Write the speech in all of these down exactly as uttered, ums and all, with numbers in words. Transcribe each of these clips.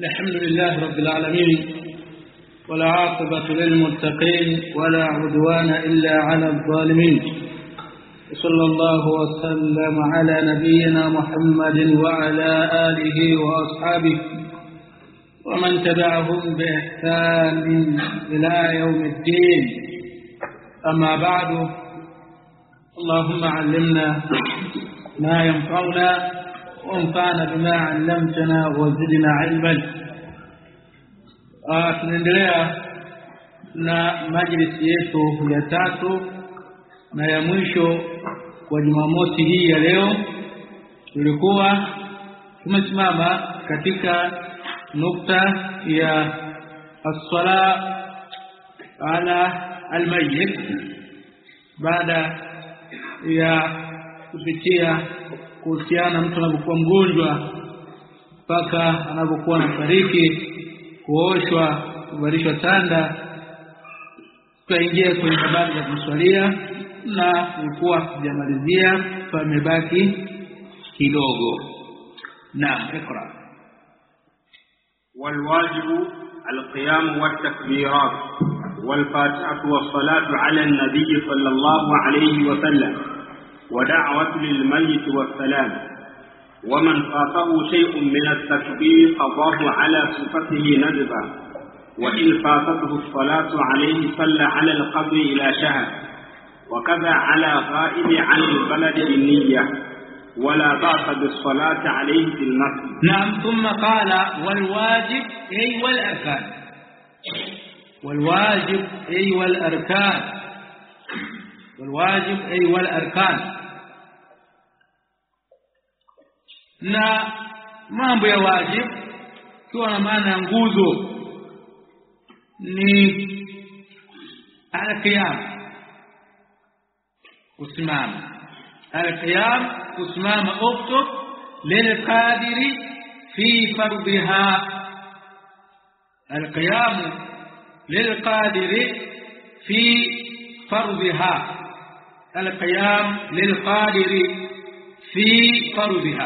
الحمد لله رب العالمين ولا عاقبة للمتقين ولا عدوان إلا على الظالمين. صلى الله وسلم على نبينا محمد وعلى آله وأصحابه ومن تبعهم بإحسان إلى يوم الدين. أما بعد، اللهم علمنا ما ينفعنا وانفعنا بما علمتنا وزدنا علما. Ah tunaendelea na majlisi yetu ya tatu na ya mwisho kwa Jumamosi hii ya leo. Tulikuwa tumesimama katika nukta ya as-sala ala al-mayyit baada ya kupitia kuhusiana mtu anapokuwa mgonjwa mpaka anapokuwa anafariki, kuoshwa, kuvalishwa tanda, tukaingia kwenye habari za kuswalia na kulikuwa kujamalizia pamebaki kidogo. Naam, ikra. والواجب القيام والتكبيرات والفاتحة والصلاة على النبي صلى الله عليه وسلم ودعوة للميت والسلام. ومن فاته شيء من التكبير قضاه على صفته ندبا، وإن فاتته الصلاة عليه صلى على القبر إلى شهر، وكذا على غائب عن البلد بالنية، ولا بأس بالصلاة عليه في المسجد. نعم. ثم قال والواجب أي والأركان. والواجب أي والأركان. والواجب أي والأركان. na mambo ya wajib kwa na maana nguzo ni al-qiyam, kusimama. Al-qiyam, kusimama. uktub lilqadiri fi fardhiha. al-qiyam lilqadiri fi fardhiha. al-qiyam lilqadiri fi fardhiha,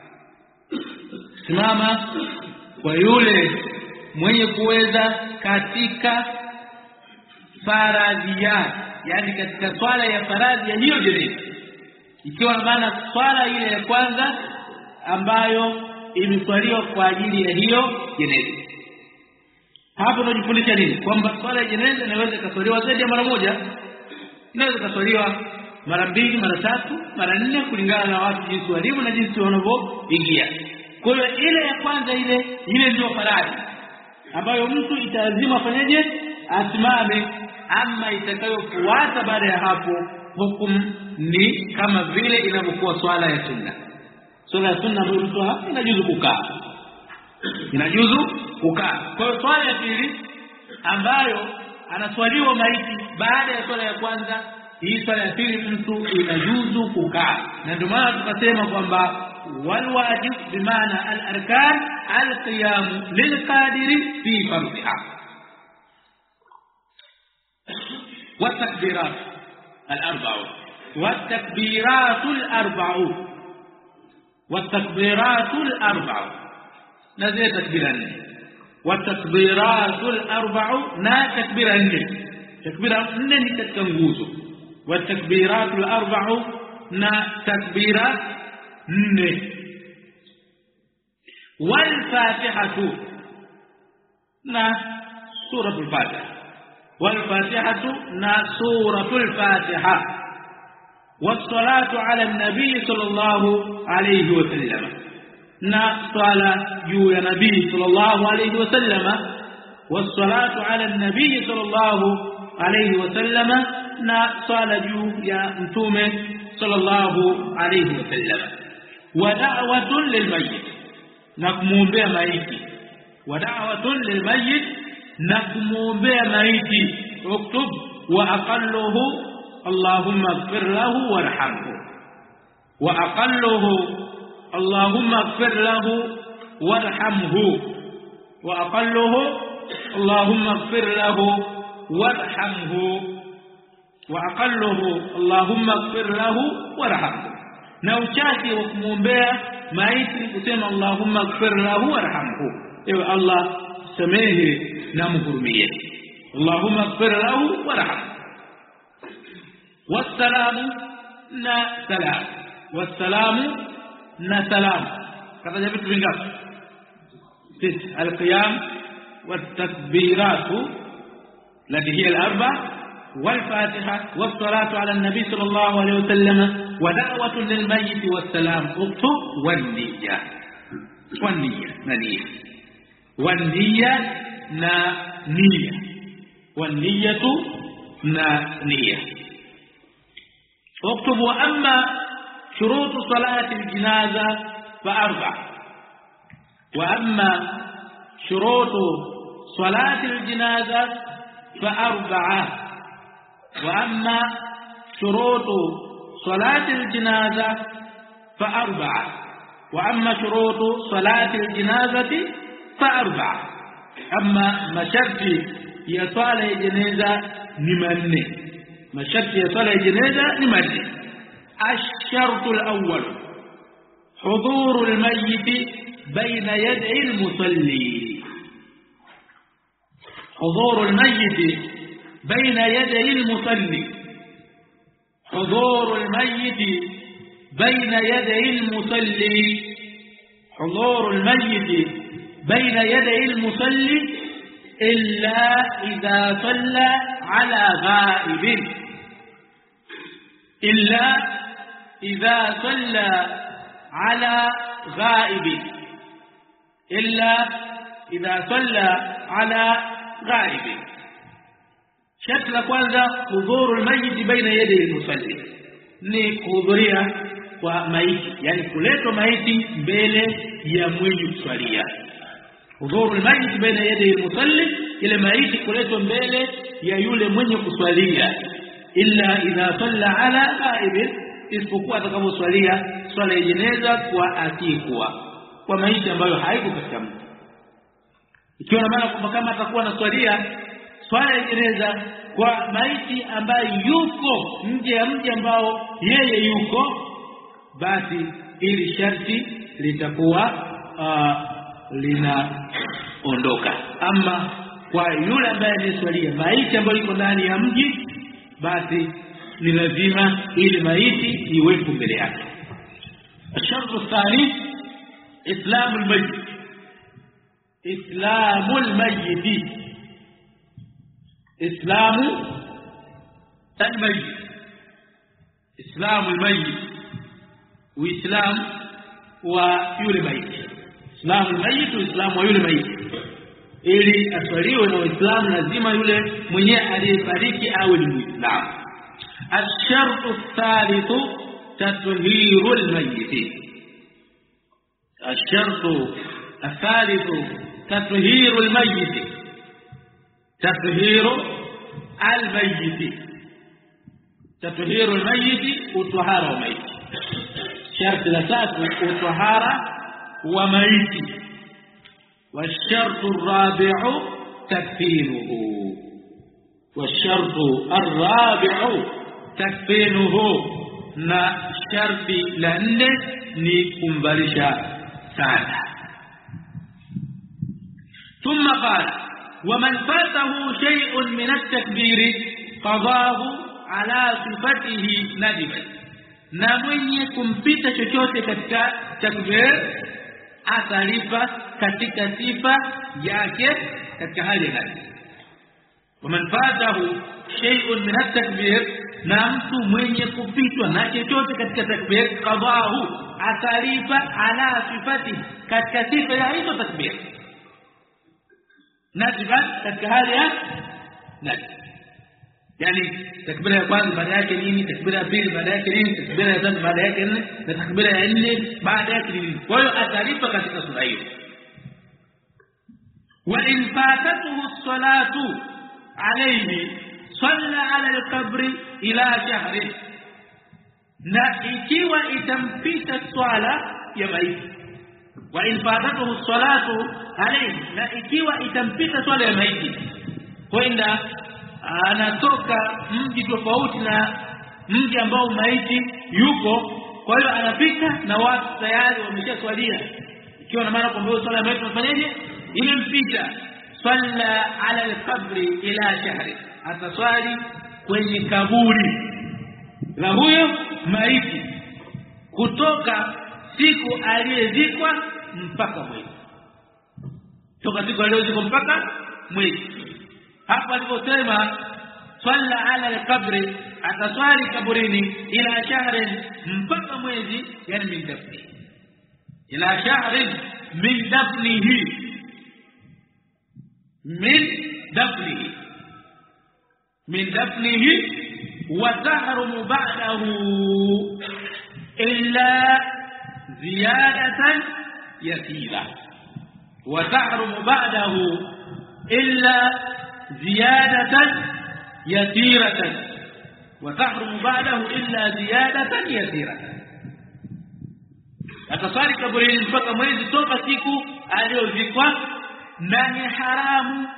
simama kwa yule mwenye kuweza katika faradhiyat, yani katika swala ya faradhi ya hiyo jeneza, ikiwa maana swala ile ya kwanza ambayo imeswaliwa kwa ajili ya hiyo jeneza. Hapo tunajifundisha nini? Kwamba swala ya jeneza inaweza kuswaliwa zaidi ya mara moja, inaweza kuswaliwa mara mbili, mara tatu, mara nne, kulingana na watu jinsi walivyo na jinsi wanavyoingia. Kwa hiyo ile ya kwanza ile ile ndio faradhi ambayo mtu italazima afanyeje? Asimame. Ama itakayofuata baada ya hapo, hukumu ni kama vile inavyokuwa swala ya sunna. Swala ya sunna ndio mtu inajuzu kukaa, inajuzu kukaa. Kwa hiyo swala ya pili ambayo anaswaliwa maiti baada ya swala ya kwanza, hii swala ya pili mtu inajuzu kukaa. Na ndio maana tukasema kwamba والواجب بمعنى الأركان القيام للقادر في فرضها. والتكبيرات الأربع. والتكبيرات الأربع. والتكبيرات الأربع نزل تكبيران. والتكبيرات الأربع نا تكبيران. تكبيران نتكنغوزو. والتكبيرات الأربع نا تكبيرات nne. والفاتحة na suratul Fatiha. والفاتحة na suratul Fatiha. والصلاة على النبي صلى الله عليه وسلم na swala juu ya nabii صلى الله عليه وسلم. والصلاة على النبي صلى الله عليه وسلم na swala juu ya mtume صلى الله عليه وسلم. ودعوة للميت نكمومبea maiti. ودعوة للميت نكمومبea maiti. اكتب واقله اللهم اغفر له وارحمه. واقله اللهم اغفر له وارحمه. واقله اللهم اغفر له وارحمه. واقله اللهم اغفر له وارحمه. na uchache wa kumwombea maiti kusema Allahumma ighfir lahu warhamhu. ewe Allah samehe na mhurumie. Allahumma ighfir lahu warhamhu. Wassalamu na salam, wassalamu na salam kataja vitu vingapi? Sisi alqiyam والتكبيرات التي هي الأربع والفاتحة والصلاة على النبي صلى الله عليه وسلم ودعوة للميت والسلام اكتب والنية والنية نية والنية نية والنية نية اكتب. وأما شروط صلاة الجنازة فأربع. وأما شروط صلاة الجنازة فأربعة. وأما شروط صلاة الجنازة فأربعة. وأما شروط صلاة الجنازة فأربعة. أما مشرط يصال الجنازة نمني مشرط يصال الجنازة نمني. الشرط الأول حضور الميت بين يدي المصلي. حضور الميت بين يدي المصلي. حضور الميت بين يدي المصلي. حضور الميت بين يدي المصلي إلا إذا صلى على غائب. إلا إذا صلى على غائب. إلا إذا صلى على غائب. شكل kwanza hudhuru almayit baina yadi almusalli ni kuhudhuria kwa maiti, yani kuletwa maiti mbele ya mwenye kuswalia. Hudhuru almayit baina yadi almusalli, ile maiti kuletwa mbele ya yule mwenye kuswalia. Illa idha salla ala ghaib, isipokuwa atakaposwalia swala ya jeneza kwa atikwa, kwa maiti ambayo haiko katika mtu. Ikiwa na maana kwamba kama atakuwa anaswalia swala ya jeneza kwa maiti ambaye yuko nje ya mji ambao yeye yuko, basi ili sharti litakuwa uh, linaondoka. Ama kwa yule ambaye anaswalia maiti ambayo iko ndani ya mji, basi ni lazima ili maiti iwepo mbele yake. الشرط الثاني إسلام الميت. إسلام الميت. إسلام الميت. إسلام الميت وإسلام ويولي ميت. إسلام الميت وإسلام ويولي ميت. ili aswaliwe na Uislamu lazima yule mwenye aliyefariki awe ni Muislamu. الشرط الثالث تطهير الميت. الشرط الثالث تطهير الميت. تطهير الميت. تطهير الميت وطهارة الميت. شرط الثالث وطهارة وميت. والشرط الرابع تكفينه. والشرط الرابع تكفينه. na sharti la nne ni kumbarisha sana. ثم قال ومن فاته شيء من التكبير قضاه على صفته ندبا. na mwenye kumpita chochote katika takbir atalipa katika sifa yake katika hali gani. ومن فاته شيء من التكبير, na mtu mwenye kupitwa na chochote katika takbir qadahu atalipa ala sifati katika sifa ya hizo takbir. Nadban katika hali ya nadb, yani takbira ya kwanza baada yake nini, takbira ya pili baada yake nini, takbira ya tatu baada yake nini, na takbira ya nne baada yake nini. Kwa hiyo atalipa katika sura hiyo. wa in fatatuhu as-salatu alayhi salla ala al-qabri ila shahri, na ikiwa itampita swala ya maiti. wa in fatatuhu as-salatu alayhi, na ikiwa itampita swala ya maiti, kwenda anatoka mji tofauti na mji ambao maiti yuko, kwa hiyo anapita na watu tayari wameshaswalia, ikiwa na maana kwamba swala ya maiti tunafanyaje, imempita salla ala al-qabri ila shahri, ataswali kwenye kaburi la huyo maiti kutoka siku aliyezikwa mpaka mwezi, toka siku aliyozikwa mpaka mwezi. Hapo aliposema salla ala al-qabri, ataswali kaburini ila shahrin, mpaka mwezi, yani min dafni, ila shahrin min dafnihi, min dafnihi min dafnihi wa tahrumu ba'dahu illa ziyadatan yasira, wa tahrumu ba'dahu illa ziyadatan yasiratan, wa tahrumu ba'dahu illa ziyadatan yasiratan. Ataswali kaburini mpaka mwezi toka siku aliyozikwa, na ni haramu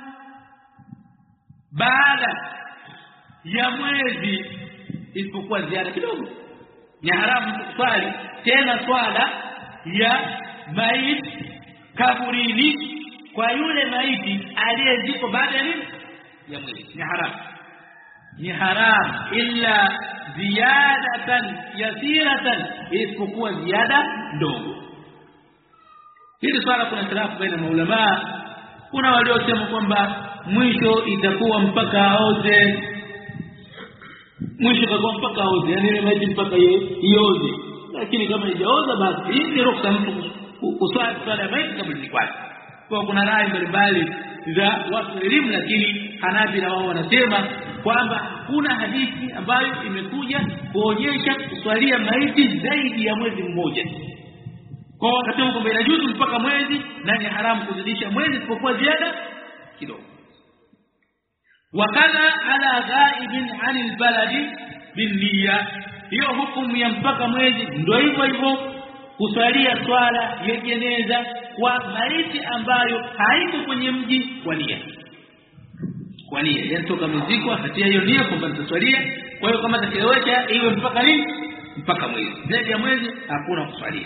baada ya mwezi isipokuwa ziada kidogo. Ni haramu kuswali tena swala ya maiti kaburini kwa yule maiti aliyezikwa baada ya nini, ya mwezi. Ni haramu, ni haramu illa ziyadatan yasiratan, isipokuwa ziada ndogo. Hili swala kuna khilafu baina maulama. Kuna waliosema kwamba mwisho itakuwa mpaka aoze, mwisho itakuwa mpaka aoze, yani ile maiti mpaka ioze. Lakini kama haijaoza basi hii ni ruhusa mtu kuswali swala ya maiti kabla ni kwake. Kwa kuna rai mbalimbali za watu elimu, lakini Hanabila wao wanasema kwamba kuna hadithi ambayo imekuja kuonyesha kuswalia maiti zaidi ya mwezi mmoja. Kwa wakati huo kwamba inajuzu mpaka mwezi, na ni haramu kuzidisha mwezi isipokuwa ziada kidogo. Wakala ala ghaibin anil baladi bin niyya, hiyo hukumu ya mpaka mwezi ndio hivyo hivyo kuswalia swala ya jeneza kwa maiti ambayo haiko kwenye mji kwa nia, kwa nia yanatoka mziko hatia hiyo nia kwamba tutaswalia. Kwa hiyo kama takelewesha iwe mpaka nini, mpaka mwezi, zaidi ya mwezi hakuna kuswalia.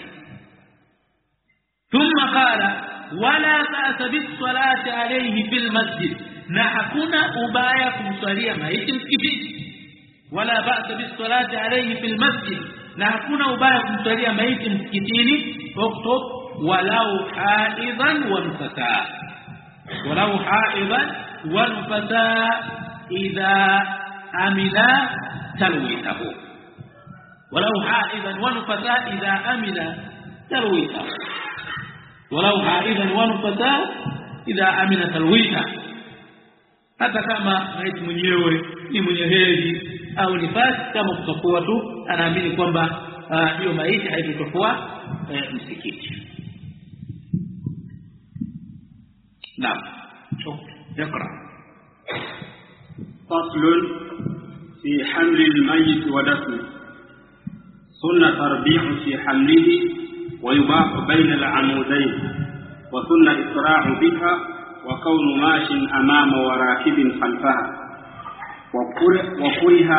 Thumma qala wala ba'sa bis salati alayhi fil masjid, na hakuna ubaya kumswalia maiti msikitini. Wala ba'sa bis salati alayhi fil masjid, na hakuna ubaya kumswalia maiti msikitini, uktub walau haidhan wa nufasa, walau haidhan wa nufasa idha amila talwithahu, walau haidhan wa nufasa idha amila talwithahu, walau haidhan wa nufasa idha amila talwitha. Hata kama maiti mwenyewe ni mwenye hedhi au nifasi, kama kutakuwa tu anaamini kwamba hiyo uh, maiti haitakuwa uh, msikiti. نعم اقرأ. فصل في حمل الميت ودفنه. سنة تربيع في حمله ويباح بين العمودين، وسنة إسراع بها وكون ماش أمام وراكب خلفها، وكره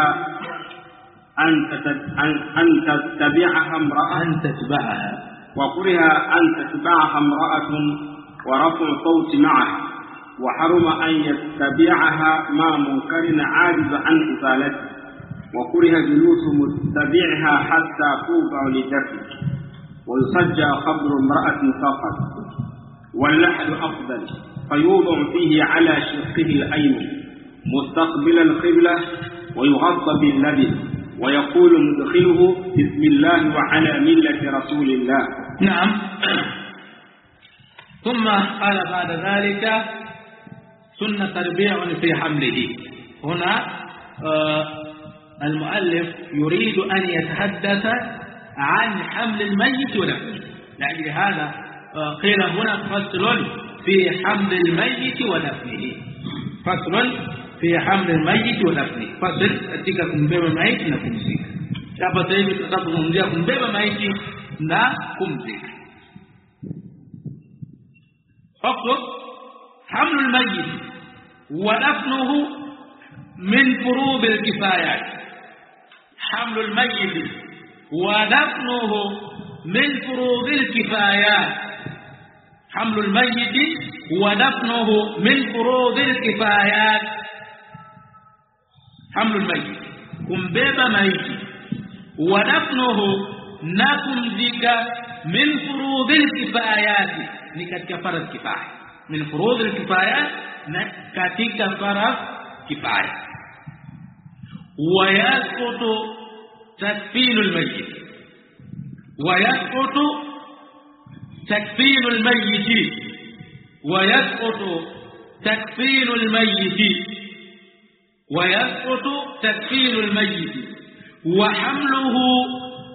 أن تتبعها امرأة أن تتبعها وكره أن تتبعها امرأة ورفع صوت معه، وحرم أن يتبعها مع منكر عاجز عن إزالته، وكره جلوس متبعها حتى توضع للدفن، ويسجى قبر امرأة فقط، واللحد أفضل، فيوضع فيه على شقه الأيمن مستقبل القبلة، ويغطى باللبن، ويقول مدخله بسم الله وعلى ملة رسول الله. نعم. ثم قال بعد ذلك سنة تربيع في حمله. هنا آه المؤلف يريد أن يتحدث عن حمل الميت ودفنه، لأجل هذا آه قيل هنا فصل في حمل الميت ودفنه، فصل في حمل الميت ودفنه، فصل katika kumbeba maiti na kumzika. Hapa sasa hivi tutazungumzia kumbeba maiti na kumzika. فصل حمل الميت ودفنه من فروض الكفايات. حمل الميت ودفنه من فروض الكفايات. hamlul mayyit wa dafnuhu min furudil kifayat. Hamlul mayyit, kumbeba maiti, wa dafnuhu, na kumzika, min furudil kifayat, ni katika faradh kifaya. Min furudil kifayat, na katika faradh kifaya. Wa yasqutu takfinul mayyit, wa yasqutu takfinul mayyit, wa yasqutu takfinul mayyit, wa yasqutu takfinul mayyit wa hamluhu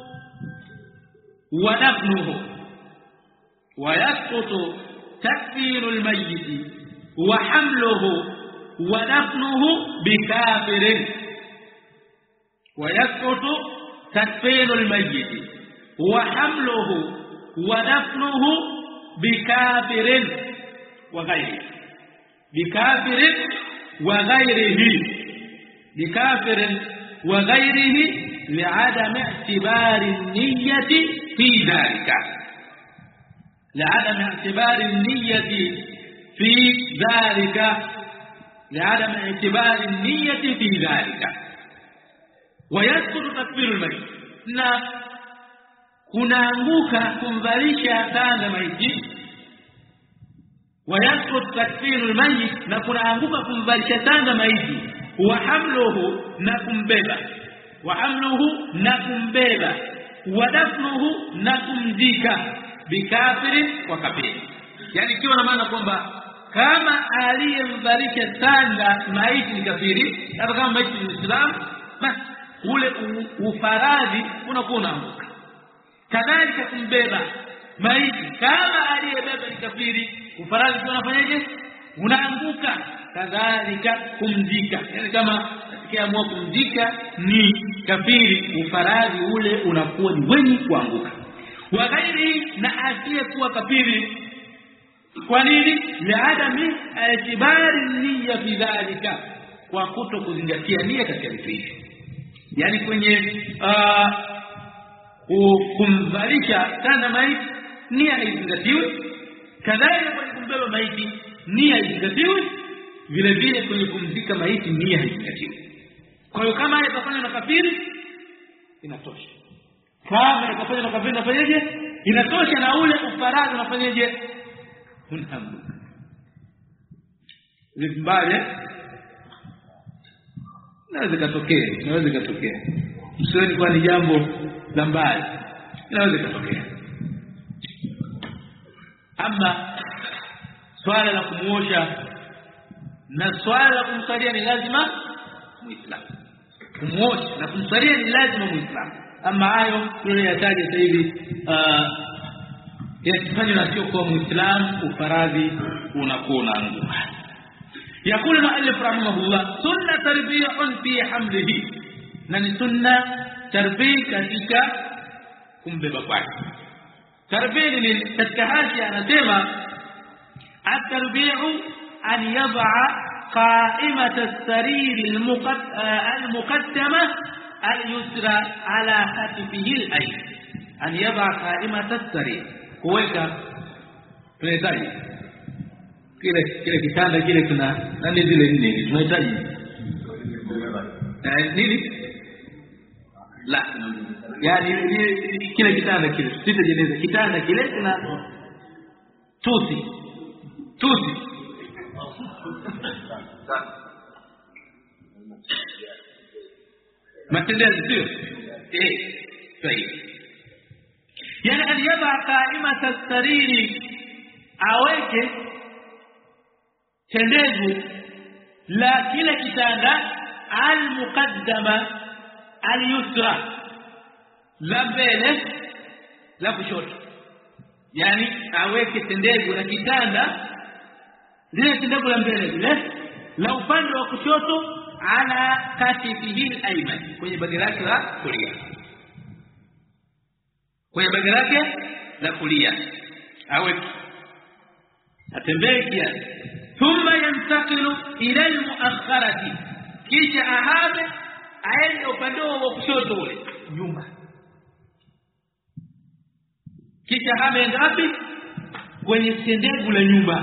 wa dafnuhu. Wa yasqutu takfinul mayyit wa hamluhu wa dafnuhu bikafirin. wa yasqutu takfinul mayyit wa hamluhu wa dafnuhu bikafirin wa ghayrihi. Bikafirin wa ghayrihi, bikafirin wa ghayrihi li'adam i'tibari an-niyyati fi dhalika, li'adam i'tibari an-niyyati fi dhalika, li'adam i'tibari an-niyyati fi dhalika. Wa yasqutu takfirul mayyit, na kunaanguka kumvalisha sanda maiti. Wa yasqutu takfirul mayyit, na kunaanguka kumvalisha sanda maiti. Wa hamluhu, na kumbeba, wa hamluhu, na kumbeba. Wa dafnuhu, na kumzika, bikafirin, kwa kafiri. Yani kiwa na maana kwamba kama aliyemvalisha sanda maiti ni kafiri, hata kama maiti ni Muislamu, basi ule ufaradhi unakuwa unaanguka. Kadhalika kumbeba maiti, kama aliyebeba ni kafiri, ufaradhi unafanyaje? Unaanguka. Kadhalika kumzika, yani kama atakayeamua kumzika ni kafiri, ufaradhi ule unakuwa ni wenye kuanguka. Wa ghairi, na asiyekuwa kafiri. Kwa nini? Li'adami i'tibari niyya fi dhalika, kwa kuto kuzingatia nia katika vitu hivi. Yani kwenye uh, kumvalisha sana maiti nia haizingatiwi, kadhalika kwenye kumbeba maiti nia haizingatiwi, vile vile kwenye kumzika maiti nia haizingatiwi. Kwa hiyo kama itafanywa na kafiri inatosha, kama itafanywa na kafiri inafanyaje? Inatosha, na ule ufaradhi unafanyaje? Unhamdu mbaya. Naweza katokea, naweza katokea, msioni kwa ni jambo la mbali, naweza katokea. Ama swala la kumuosha na swala la kumsalia ni lazima Muislamu. Kumuosha na kumsalia ni lazima Muislamu. Ama hayo tunayataja sasa hivi uh, yasifanywe na sio kwa Muislamu, ufaradhi unakuwa unaanguka. يقول المؤلف رحمه الله: سنة تربية في حمله، na sunna tarbia katika kumbeba kwake. Tarbia ni katika haja, anasema at-tarbi'u an yad'a qa'imata as-sarir al-muqaddama al-yusra ala katifihi al-ayman. An yad'a qa'imata as-sarir, kuweka tunahitaji kile kile kitanda kile, kuna nani zile nini tunahitaji eh nini la yani kile kitanda kile sitajeleza kitanda kile kuna tusi tusi matendezi sio eh sahihi. Yani aliyaba qaimata as-sariri, aweke tendezu la kila kitanda al-muqaddama al-yusra, la mbele la kushoto. Yani aweke tendezu la kitanda lile tendezu la mbele lile la upande wa kushoto, ala katifihi al-ayman, kwenye bega lake la kulia, kwenye bega lake la kulia aweke, atembee kiasi. Thumma yantaqilu ila al-mu'akhkharati, kisha ahame aende upande wa kushoto ule nyuma, kisha ahame ngapi? kwenye tendegu la nyumba.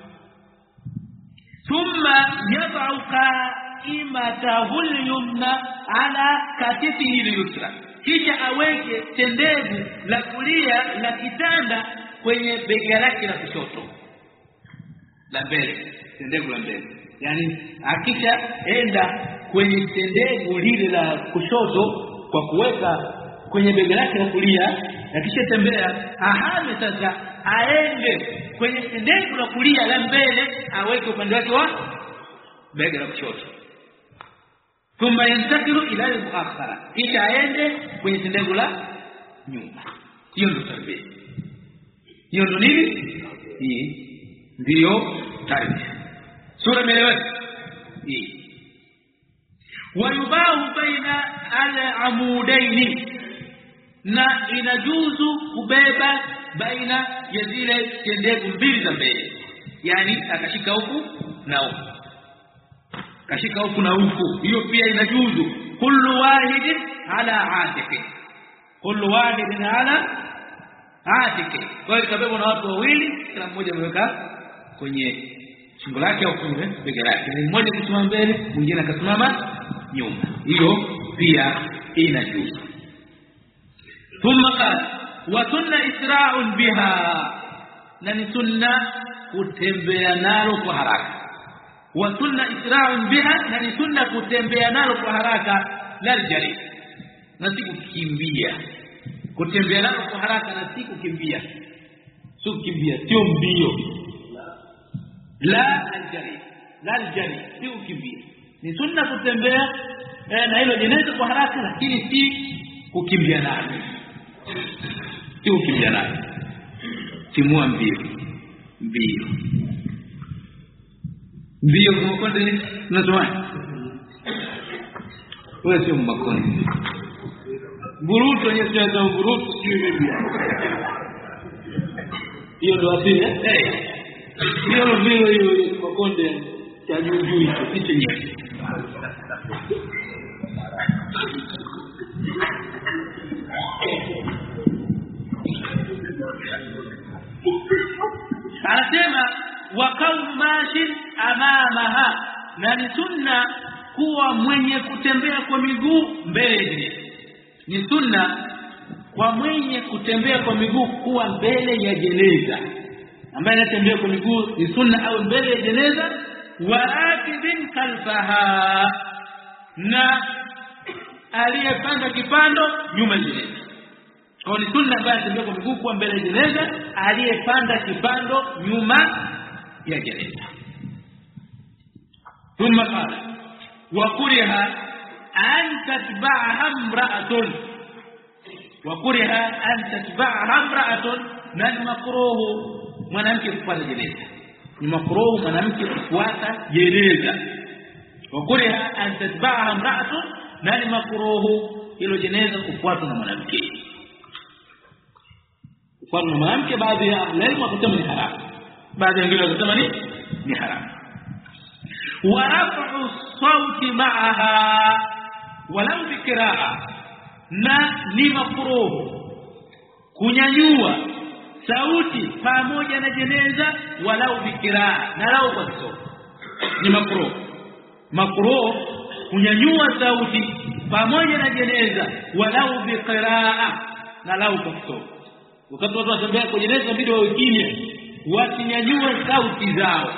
Thumma yad'u qa'imatahu al-yumna ala katifihi al-yusra, kisha aweke tendegu la kulia la kitanda kwenye bega lake la kushoto la mbele, tendegu la mbele. Yani akisha enda kwenye tendegu lile la kushoto kwa kuweka kwenye bega lake la kulia, akisha tembea ahame sasa aende kwenye tendegu la kulia la mbele aweke upande wake wa bega la kushoto. Thumma yantakilu ila al-muakhara, kisha aende kwenye tendegu la nyuma. Hiyo ndio tarbia. Hiyo ndio nini? Hii ndio tarbia. Sura imeeleweka hii. Wayubahu baina al-amudaini, na inajuzu kubeba baina ya zile tendegu mbili za mbele, yani akashika huku na huku, kashika huku na huku, hiyo pia inajuzu. Kullu wahidin ala atiqi, kullu wahidin ala atiqi. Kwa hiyo kabeba na watu wawili, kila mmoja ameweka kwenye shingo lake au kwenye bega lake, mmoja kusimama mbele, mwingine akasimama nyuma, hiyo pia inajuzu. Thumma qala wa sunna isra'un biha, na ni sunna kutembea nalo kwa haraka. Wa sunna isra'un biha, na ni sunna kutembea nalo kwa haraka, la jari, na si kukimbia. Kutembea nalo kwa haraka na si kukimbia, sio kukimbia, sio mbio, la aljari, la aljari, si kukimbia. Ni sunna kutembea eh, na hilo jeneza kwa haraka, lakini si kukimbia nalo, si kukimbia nalo, timua mbio mbio mbio kama konde unasoma wewe, sio makonde buruto yenyewe, sio buruto, sio bibi. Hiyo ndio asili eh, hiyo ndio hiyo makonde cha juu juu hicho kitu nyingi. Anasema wa kaum mashin amamaha, na ni sunna kuwa mwenye kutembea kwa miguu mbele. Ni sunna kwa mwenye kutembea kwa miguu kuwa mbele ya jeneza, ambaye anatembea kwa miguu ni sunna au mbele ya jeneza. Wa akibin kalfaha, na aliyepanda kipando nyuma ya jeneza. Kwa ni sunna ambaye anatembea kwa miguu kuwa mbele ya jeneza, aliyepanda kipando nyuma ya jeneza. Thumma qala wa kuriha an tatba'aha imra'atun, wa kuriha an tatba'aha imra'atun, na ni makruhu mwanamke kufuata jeneza, ni makruhu mwanamke kufuata jeneza. Wa kuriha an tatba'aha imra'atun, na ni makruhu hilo jeneza kufuatwa na mwanamke. Kufuatwa na mwanamke, baadhi ya ulama wakasema ni haramu, baadhi ya wengine wakasema ni ni haramu. Wa raf'u sauti ma'aha walau bikiraa, na ni makruhu kunyanyua sauti pamoja na jeneza, walau bikiraa, na lau kwa kisomo. Ni makruhu makruhu kunyanyua sauti pamoja na jeneza, walau bikiraa, na lau kwa kisomo. Wakati watu wanatembea kwa jeneza bidi wawe kimya, wasinyanyue sauti zao.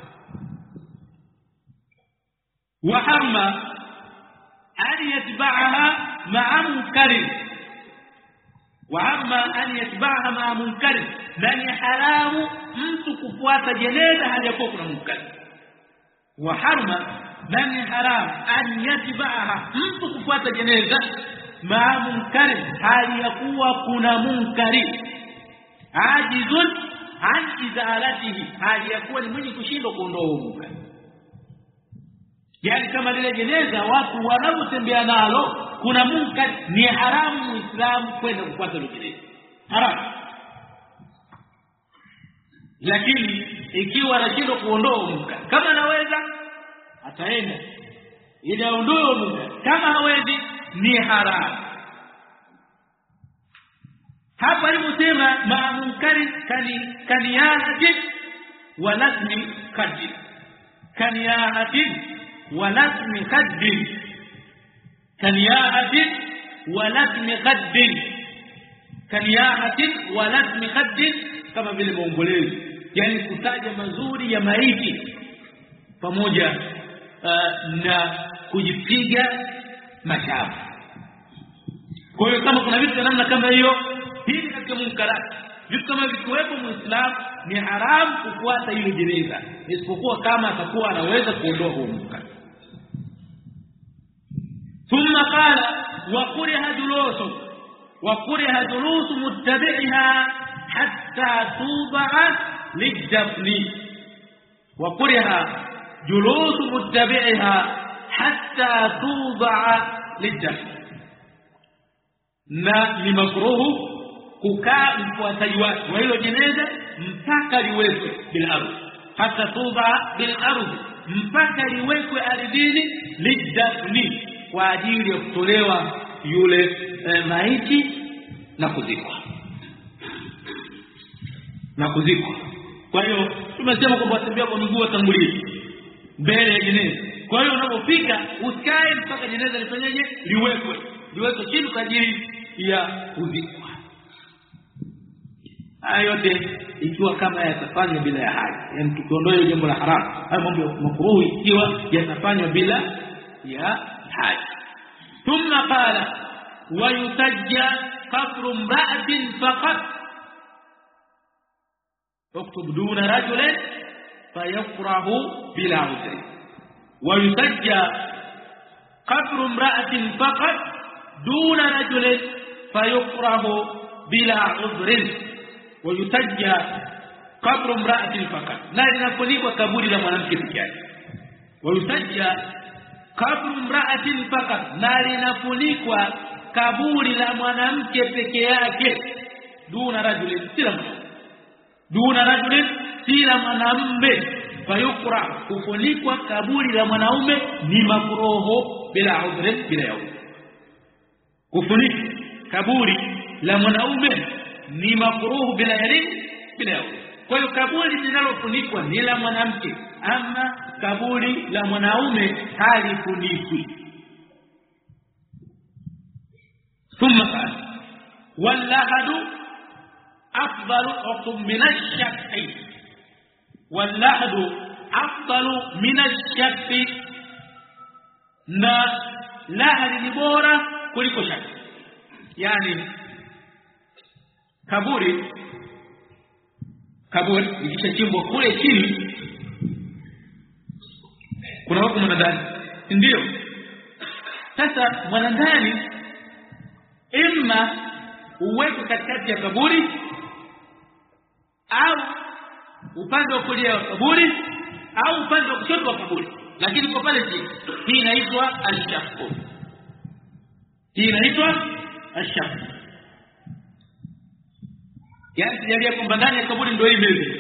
Wa harma an yatba'aha ma'a munkari, wa harma an yatba'aha ma'a munkari, na ni haramu mtu kufuata jeneza hali yakuwa kuna munkari. Wa harma, na ni haramu an yatba'aha, mtu kufuata jeneza ma'a munkari, hali yakuwa kuna munkari. Ajizun an izalatihi, hali yakuwa ni mwenye kushindwa kuondoa munkari. Yani kama lile jeneza watu wanapotembea nalo kuna munkari, ni haramu Muislamu kwenda kufuata ile jeneza, haramu. Lakini ikiwa anashindwa kuondoa munkari, kama anaweza ataenda ili aondoe munkari, kama hawezi ni haramu. hapa aliposema maamunkari kani kaniyahati wa lazmi kaddi kaniyahati wa lazmi kaddi kaniyahati wa lazmi kaddi kaniyahati wa lazmi kaddi kama vile maombolezi, yani kutaja mazuri ya maiti pamoja uh, na kujipiga mashavu. Kwa hiyo kama kuna vitu namna kama hiyo, hili katika munkarati, vitu kama vikiwepo muislamu ni haramu kufuata ile jeneza, isipokuwa kama atakuwa anaweza kuondoa huo munkar. Thumma qala wa kuriha julusu wa kuriha julusu muttabi'iha hatta tuba'a lidafni wa kuriha julusu muttabi'iha hatta tuba'a lidafni, na ni makruhu kukaa mfuataji wake wa hilo jeneza mpaka liwekwe bil ardh, hata tuba bil ardh, mpaka liwekwe ardhini lidafni, kwa ajili ya kutolewa yule e, maiti na kuzikwa na kuzikwa. Kwa hiyo tumesema kwamba watembea kwa miguu watangulie mbele ya jeneza. Kwa hiyo unapofika usikae mpaka jeneza lifanyaje, liwekwe liwekwe chini kwa ajili ya kuzikwa. Hayo yote ikiwa kama yatafanywa bila ya haja, yani tukiondoa jambo la haramu, hayo mambo ya makruhi ikiwa yatafanywa bila ya haja. Thumma qala wa yutajja qabru imra'atin faqat uktub duna rajulin fayafrahu bila udhri wa yutajja qabru imra'atin faqat duna rajulin fayafrahu bila udhri wa yutajja qabru imra'atin faqat, na linafunikwa kaburi la mwanamke pekee yake. Wa yutajja qabru imra'atin faqat, na linafunikwa kaburi la mwanamke pekee yake. Duna rajulin, sila duna rajulin, sila mwanamume. Fayukra, kufunikwa kaburi la mwanaume ni makruhu bila udhri, bila yaud. Kufunika kaburi la mwanaume ni makruhu bila yari bila yaud. Kwa hiyo kaburi linalofunikwa ni la mwanamke, ama kaburi la mwanaume halifunikwi. Thumma qala wallahadu afdalu uqum min ash-shaqi wallahadu afdalu min ash-shaqi, na lahadi ni bora kuliko shaqi. Yani kaburi kaburi ikishachimbwa kule chini kuna wako mwanadani, ndio sasa mwanadani imma uweke katikati ya kaburi au upande wa kulia wa kaburi au upande wa kushoto wa kaburi, lakini kwa pale chini. Hii inaitwa al-shaqq, hii inaitwa al-shaqq. Yani tujalia kwamba ndani ya kaburi ndio hii meza,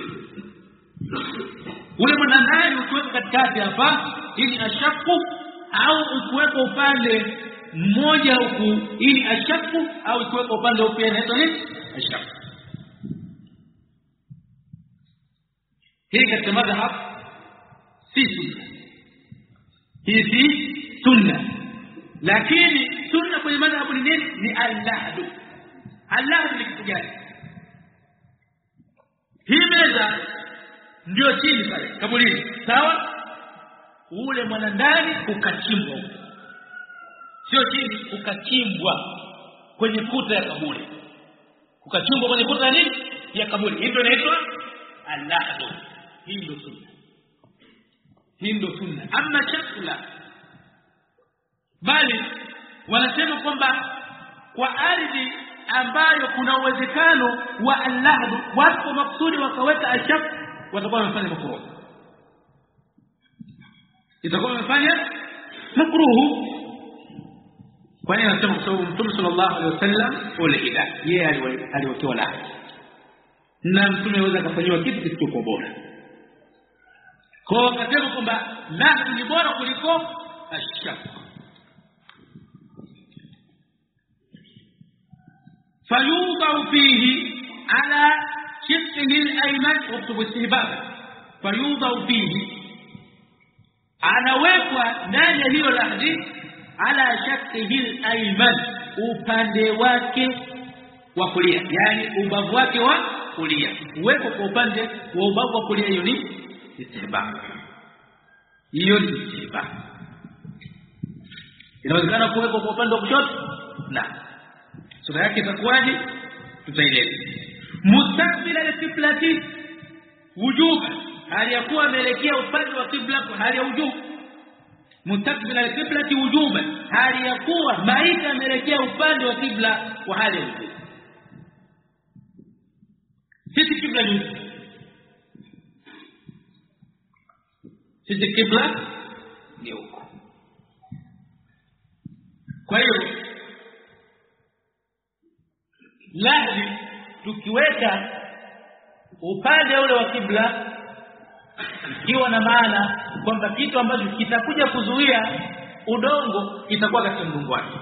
ule mwanandani ukiweka katikati hapa, hii ni al-shaqq, au ukiweka upande mmoja huku, hii ni al-shaqq, au ukiweka upande huku inaitwa nini, al-shaqq. Hii katika madhhab si sunna, hii si sunna, lakini sunna kwenye madhhabu ni nini? Ni al-lahdu. Al-lahdu ni kitu gani? Hii meza ndio chini pale kaburini, sawa? Ule mwanandani ukachimbwa, sio chini, ukachimbwa kwenye kuta ya kaburi, ukachimbwa kwenye kuta ya nini, ya kaburi. Hii ndio inaitwa al-lahdu. Hii ndio sunna, hii ndio sunna. Ama chakula, bali wanasema kwamba kwa ardhi ambayo kuna uwezekano wa al-lahdu, watu maksudi wakaweka ashaq, watakuwa wamefanya makruh, itakuwa wamefanya makruh. Kwa nini anasema? Kwa sababu Mtume sallallahu alaihi wasallam ulihida, yeye aliwatoa lahdu, na Mtume anaweza kufanywa kitu kisichokuwa bora. Kwa wakasema kwamba lahdu ni bora kuliko ashaq. fayudau fihi ala shiqqihi al-ayman uktub istihbab fayudau fihi anawekwa ndani ya hiyo lahdi ala shiqqihi al-ayman upande wake wa kulia, yani ubavu wake wa kulia uweko kwa upande wa ubavu wa kulia. Hiyo ni istihbab, hiyo ni istihbab. Inawezekana kuweko kwa upande wa kushoto, na sura yake itakuwaje tutaeleza. Mustaqbil al-qiblati wujuban, hali ya kuwa ameelekea upande wa kibla kwa hali ya wujubu. Mustaqbil al-qiblati wujuban, hali ya kuwa maiti ameelekea upande wa kibla kwa hali ya wujubu. Sisi kibla ni sisi kibla ni huko. Kwa hiyo lazima tukiweka upande ule wa kibla ikiwa na maana kwamba kitu ambacho kitakuja kuzuia udongo kitakuwa katika mgongo wake,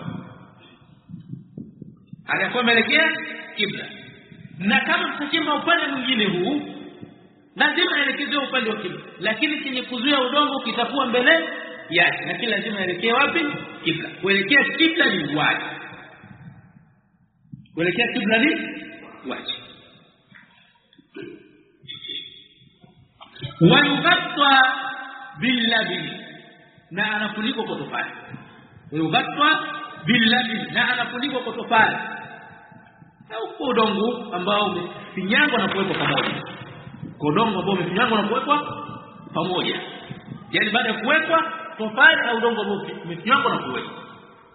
anakuwa ameelekea kibla. Na kama tutasema upande mwingine huu lazima aelekeze upande wa kibla, lakini chenye kuzuia udongo kitakuwa mbele yake, na kila lazima aelekee wapi? Kibla. Kuelekea kibla ni wajibu, kuelekea kibla ni wajibu. Wayughatta billabi, na anafunikwa kwa tofali. Wayughatta billabi, na anafunikwa kwa tofali au udongo ambao umefinyangwa na kuwekwa pamoja. Kwa udongo ambao umefinyangwa na kuwekwa pamoja, yani baada ya kuwekwa tofali na udongo ambao umefinyangwa na kuwekwa.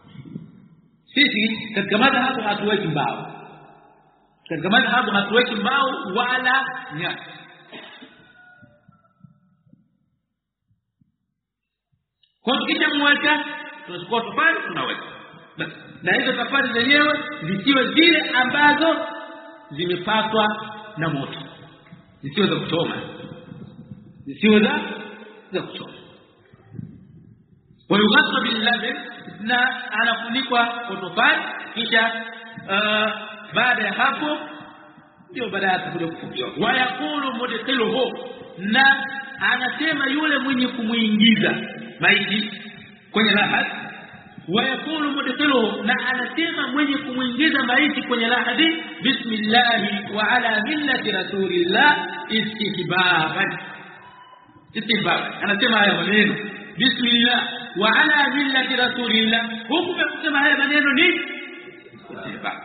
Sisi katika madhhabu hatuweki mbao, katika madhhabu hatuweki mbao wala nyasi. Kwa kisha mweka tunachukua tofali tunaweka. Na hizo tofali zenyewe zisiwe zile ambazo zimepatwa na moto, zisiwe za kuchoma, zisiwe za za kuchoma. Wayughatta billabi, na anafunikwa kwa tofali. Kisha uh, baada ya hapo ndio baada ya kuja kufukiwa. Wayaqulu mudkhiluhu, na anasema yule mwenye kumuingiza maiti kwenye lahadi. Wayaqulu mudkhiluhu, na anasema mwenye kumuingiza maiti kwenye lahadi, bismillah wa ala millati rasulillah istihbaban. Istihbaban, anasema haya maneno bismillah wa ala millati rasulillah, huku kusema haya maneno ni istihbab.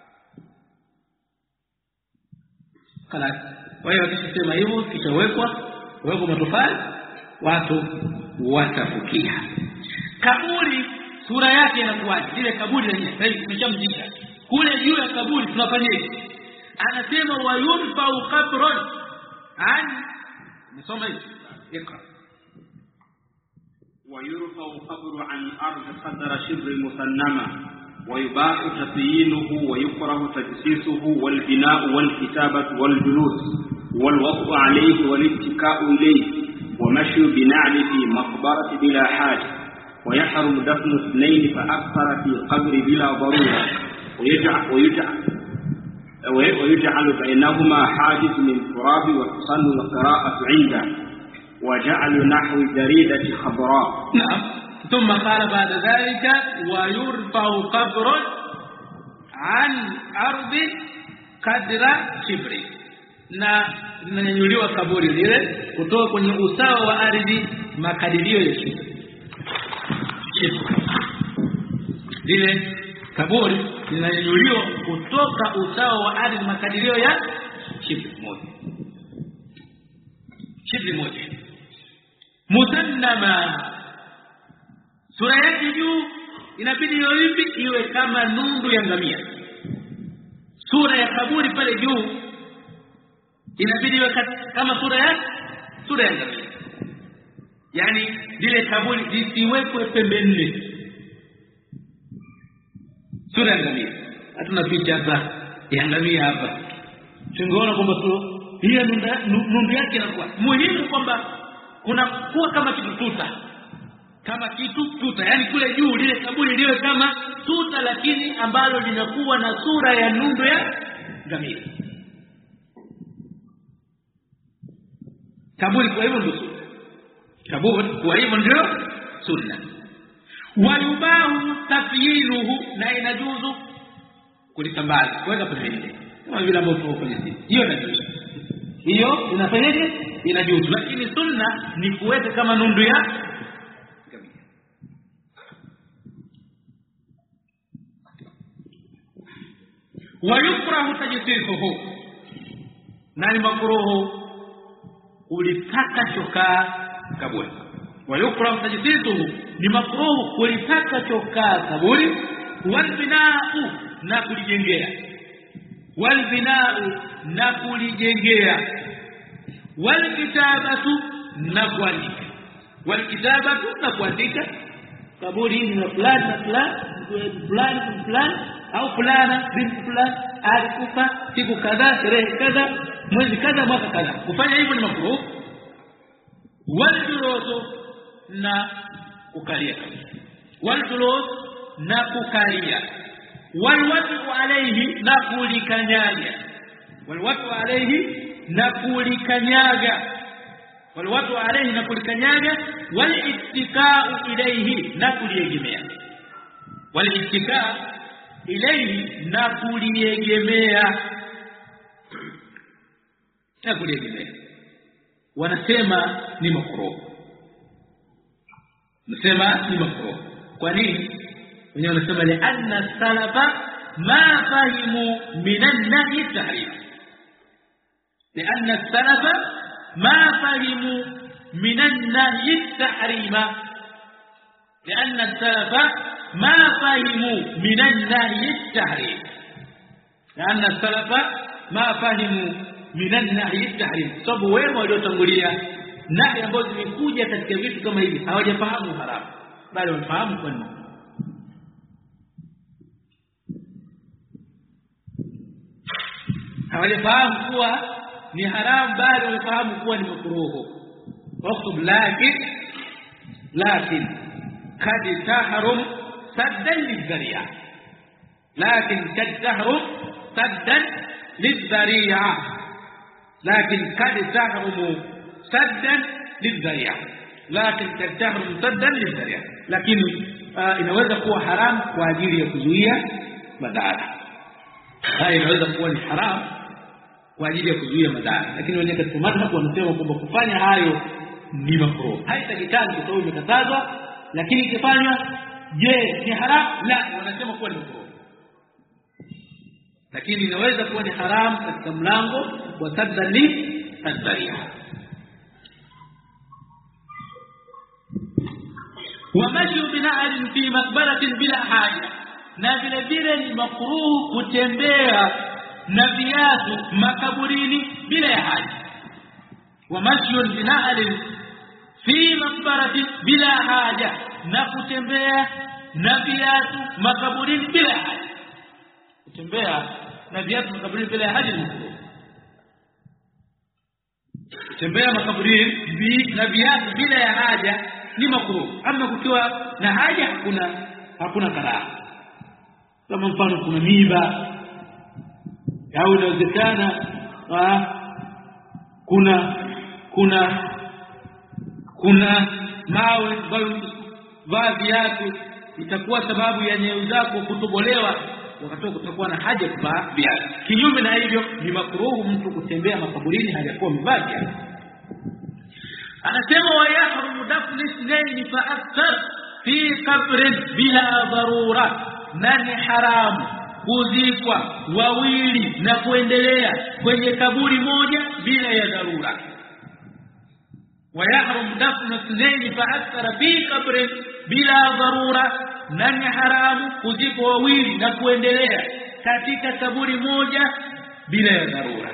Kala kwa hiyo tukisema hivyo kitawekwa weko matofali, watu watafukia. Kaburi sura yake inakuwaje? Ile kaburi lenyewe sasa tumeshamjika kule juu ya kaburi tunafanyaje? Anasema wayunfau qabrun an, nisoma hivi ikra. ويرفع قبر عن أرض قدر شبر مسنمة ويباح تزيينه ويكره تجسيسه والبناء والكتابة والجلوس والوضع عليه والاتكاء إليه ومشي بنعل في مقبرة بلا حاجة ويحرم دفن اثنين فأكثر في قبر بلا ضرورة ويجعل, ويجعل, ويجعل بينهما حاجز من تراب وتصل القراءة عنده وجعل نحو جريدة خضراء. نعم. ثم قال بعد ذلك ويرفع قبر عن أرض قدر شبر, na linanyanyuliwa kaburi lile kutoka kwenye usawa wa ardhi makadirio ya shibri. Lile kaburi linanyanyuliwa kutoka usawa wa ardhi makadirio ya shibri moja, shibri moja. Musannama, sura yake juu inabidi iwe ipi? Iwe kama nundu ya ngamia. Sura ya kaburi pale juu inabidi iwe kama sura ya sura ya ngamia, yani lile kaburi lisiwekwe pembe nne, sura ya ngamia. Hatuna picha hapa ya ngamia hapa, tungeona kwamba tu hiyo nundu yake inakuwa muhimu, kwamba kuna kuwa kama kitu tuta kama kitu tuta, yani kule juu lile kaburi liwe kama tuta, lakini ambalo linakuwa na sura ya nundu ya ngamia. Kaburi kwa hivyo ndio sunna. Kaburi kwa hivyo ndio sunna. Wayubahu tafyiluhu, na inajuzu kulitambaza kuweka pembeni kama vile ambavyo tuko kwenye sisi. Hiyo inajuzu. Hiyo inafanyaje? Inajuzu. Lakini sunna ni kuweka kama nundu ya ngamia. Wayukrahu tajsifuhu, na ni makruhu ulitaka chokaa kaburi. Wayukrahu tajsifuhu, ni makruhu kulitaka chokaa kaburi. Walbinau, na kulijengea. Walbinau, na kulijengea. Walkitabatu, na kuandika. Walkitabatu, na kuandika kaburi ni na fulani na fulani fulani fulani au fulana binti fulani alikufa siku kadhaa, sherehe kadhaa, mwezi kadhaa, mwaka kadhaa. Kufanya hivyo ni makruh. Waljulusu, na kukalia. Waljulusu, na kukalia. Walwatu alayhi, na kulikanyaga. Walwatu alayhi, na kulikanyaga. Walwatu alayhi, na kulikanyaga. Walittikau ilayhi, na kuliegemea. Walittikau ilayhi, na kuliegemea. Na kuliegemea wanasema ni makruh. Nasema ni makruh. Kwa nini? Wenyewe wanasema li anna salafa ma fahimu minan nahi tahrim. Li anna salafa ma fahimu minan nahi tahrima. Li anna salafa ma fahimu minan nahi tahrim. Li anna salafa ma fahimu minan nahi tahrim. Sababu wema waliotangulia nahi ambazo zimekuja katika vitu kama hivi hawajafahamu haramu, bali wafahamu kwa nini. Hawajafahamu kuwa ni haramu, bali wafahamu kuwa ni makruh. Waqtum lakin lakin kad tahrum saddan lidhari'a. Lakin kad tahrum saddan lidhari'a. لكن قد تحرم سدا للذريعه. لكن قد تحرم سدا للذريعه. لكن inaweza kuwa haram kwa ajili ya kuzuia madhara. Hai inaweza kuwa ni haram kwa ajili ya kuzuia madhara, lakini wenyewe katika madhhabu wanasema kwamba kufanya hayo ni makruh. Haitakikani kwa sababu imekatazwa, lakini ikifanywa je ni haram? La, wanasema kuwa ni makruh. Lakini inaweza kuwa ni haram katika mlango wa sadda li al-dhari'a. Wa mashu bina'in fi maqbaratin bila haja, na vile vile ni makruh kutembea na viatu makaburini bila ya haja. Wa mashu bina'in fi maqbaratin bila haja, na kutembea na viatu makaburini bila haja. Kutembea na viatu makaburini bila ya haja ni makruh. Kutembea makaburini na viatu bila ya haja ni makruh. Ama kukiwa na haja hakuna hakuna karaha. Kama mfano kuna miba au inawezekana kuna kuna kuna mawe ambayo vaa viatu itakuwa sababu ya nyayo zako kutobolewa, wakati kutakuwa na haja kuvaa viatu. Kinyume na hivyo ni makruh mtu kutembea makaburini hajakuwa amevaa viatu. Anasema wa yahrumu dafnu ithnain fa akthar fi qabrin bila darura, na ni haramu kuzikwa wawili na kuendelea kwenye kaburi moja bila ya dharura. Wa yahrumu dafnu ithnain fa akthar fi qabrin bila darura, na ni haramu kuzikwa wawili na kuendelea katika kaburi moja bila ya dharura.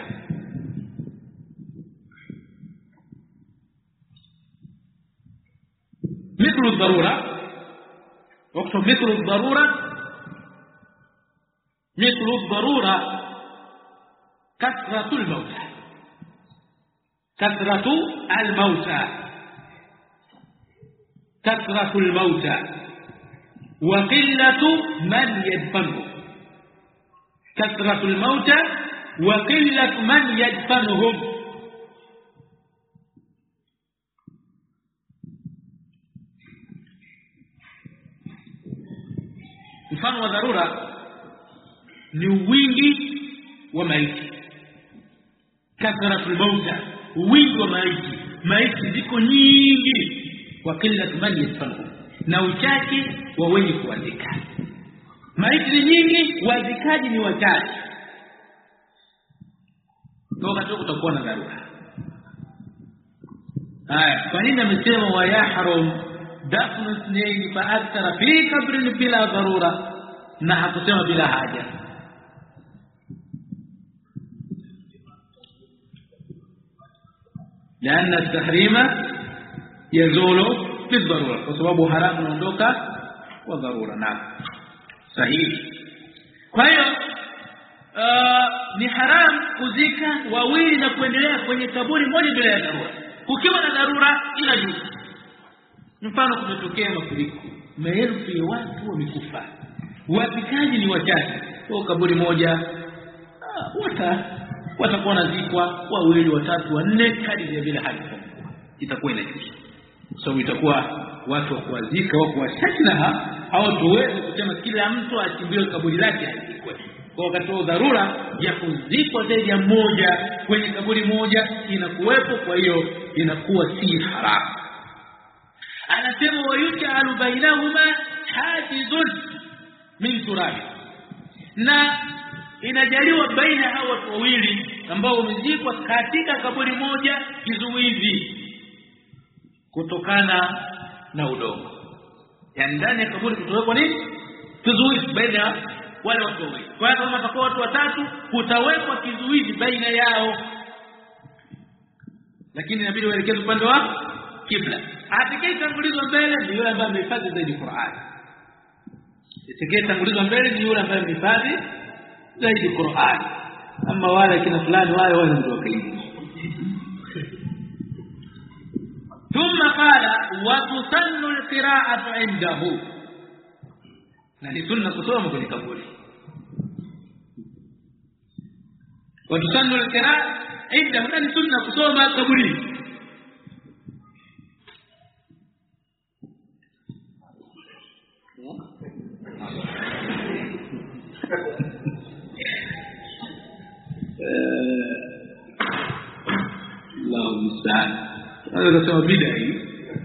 مثل الضرورة. وقت مثل الضرورة مثل الضرورة كثرة الموتى. كثرة الموتى kathratul mauta wa qillatu man yadfanuhu kathratul mauta wa qillatu man yadfanuhum. Mfano wa dharura ni wingi wa maiti. Kathratul mauta, wingi wa maiti, maiti ziko nyingi, wa qillatu man yadfanuhum, na uchache wa wenye kuandika. Maiti ni nyingi, wazikaji ni wachache. Kwa wakati utakuwa na dharura. Haya, kwa nini amesema wa yahrum dafnu ithnain fa akthara fi qabrin bila dharura, na hakusema bila haja? لأن التحريم يزول بالضرورة، وسبب حرام unaondoka kwa dharura. Na sahihi. Kwa hiyo uh, ni haram kuzika wawili na kuendelea kwenye kaburi moja bila ya dharura. Kukiwa na dharura ila juu. Mfano kumetokea mafuriko, maelfu ya watu wamekufa, wazikaji ni wachache, kwa kaburi moja uh, wata watakuwa nazikwa wawili watatu wanne kadri ya vile hali itakuwa inajuzu. So itakuwa watu wa kuwazika wako wachache, na hawatuwezi kusema kila mtu achimbiwe kaburi lake azikwe. Kwa wakati wa dharura ya kuzikwa zaidi ya mmoja kwenye kaburi moja inakuwepo, kwa hiyo inakuwa si haramu. Anasema wayuj'alu bainahuma hajizun min turabi, na inajaliwa baina hao watu wawili ambao wamezikwa katika kaburi moja kizuizi kutokana na udongo. Yaani ndani ya kaburi kutawekwa nini? Kizuizi baina wale watu wawili. Kwa hiyo kama watakuwa watu watatu, kutawekwa kizuizi baina yao, lakini inabidi waelekeze upande wa kibla. Atakayetangulizwa mbele ni yule ambaye amehifadhi zaidi Qur'an. Atakayetangulizwa mbele ni yule ambaye amehifadhi zaidi Qur'an. Ama wale kina fulani wale wale ndio kaidi. Thumma qala wa tusannu alqira'atu 'indahu, na ni sunna kusoma kwenye kaburi. Wa tusannu alqira'atu 'indahu, ni sunna kusoma kaburi. Allahu musta'an. Hata kusema bid'a hii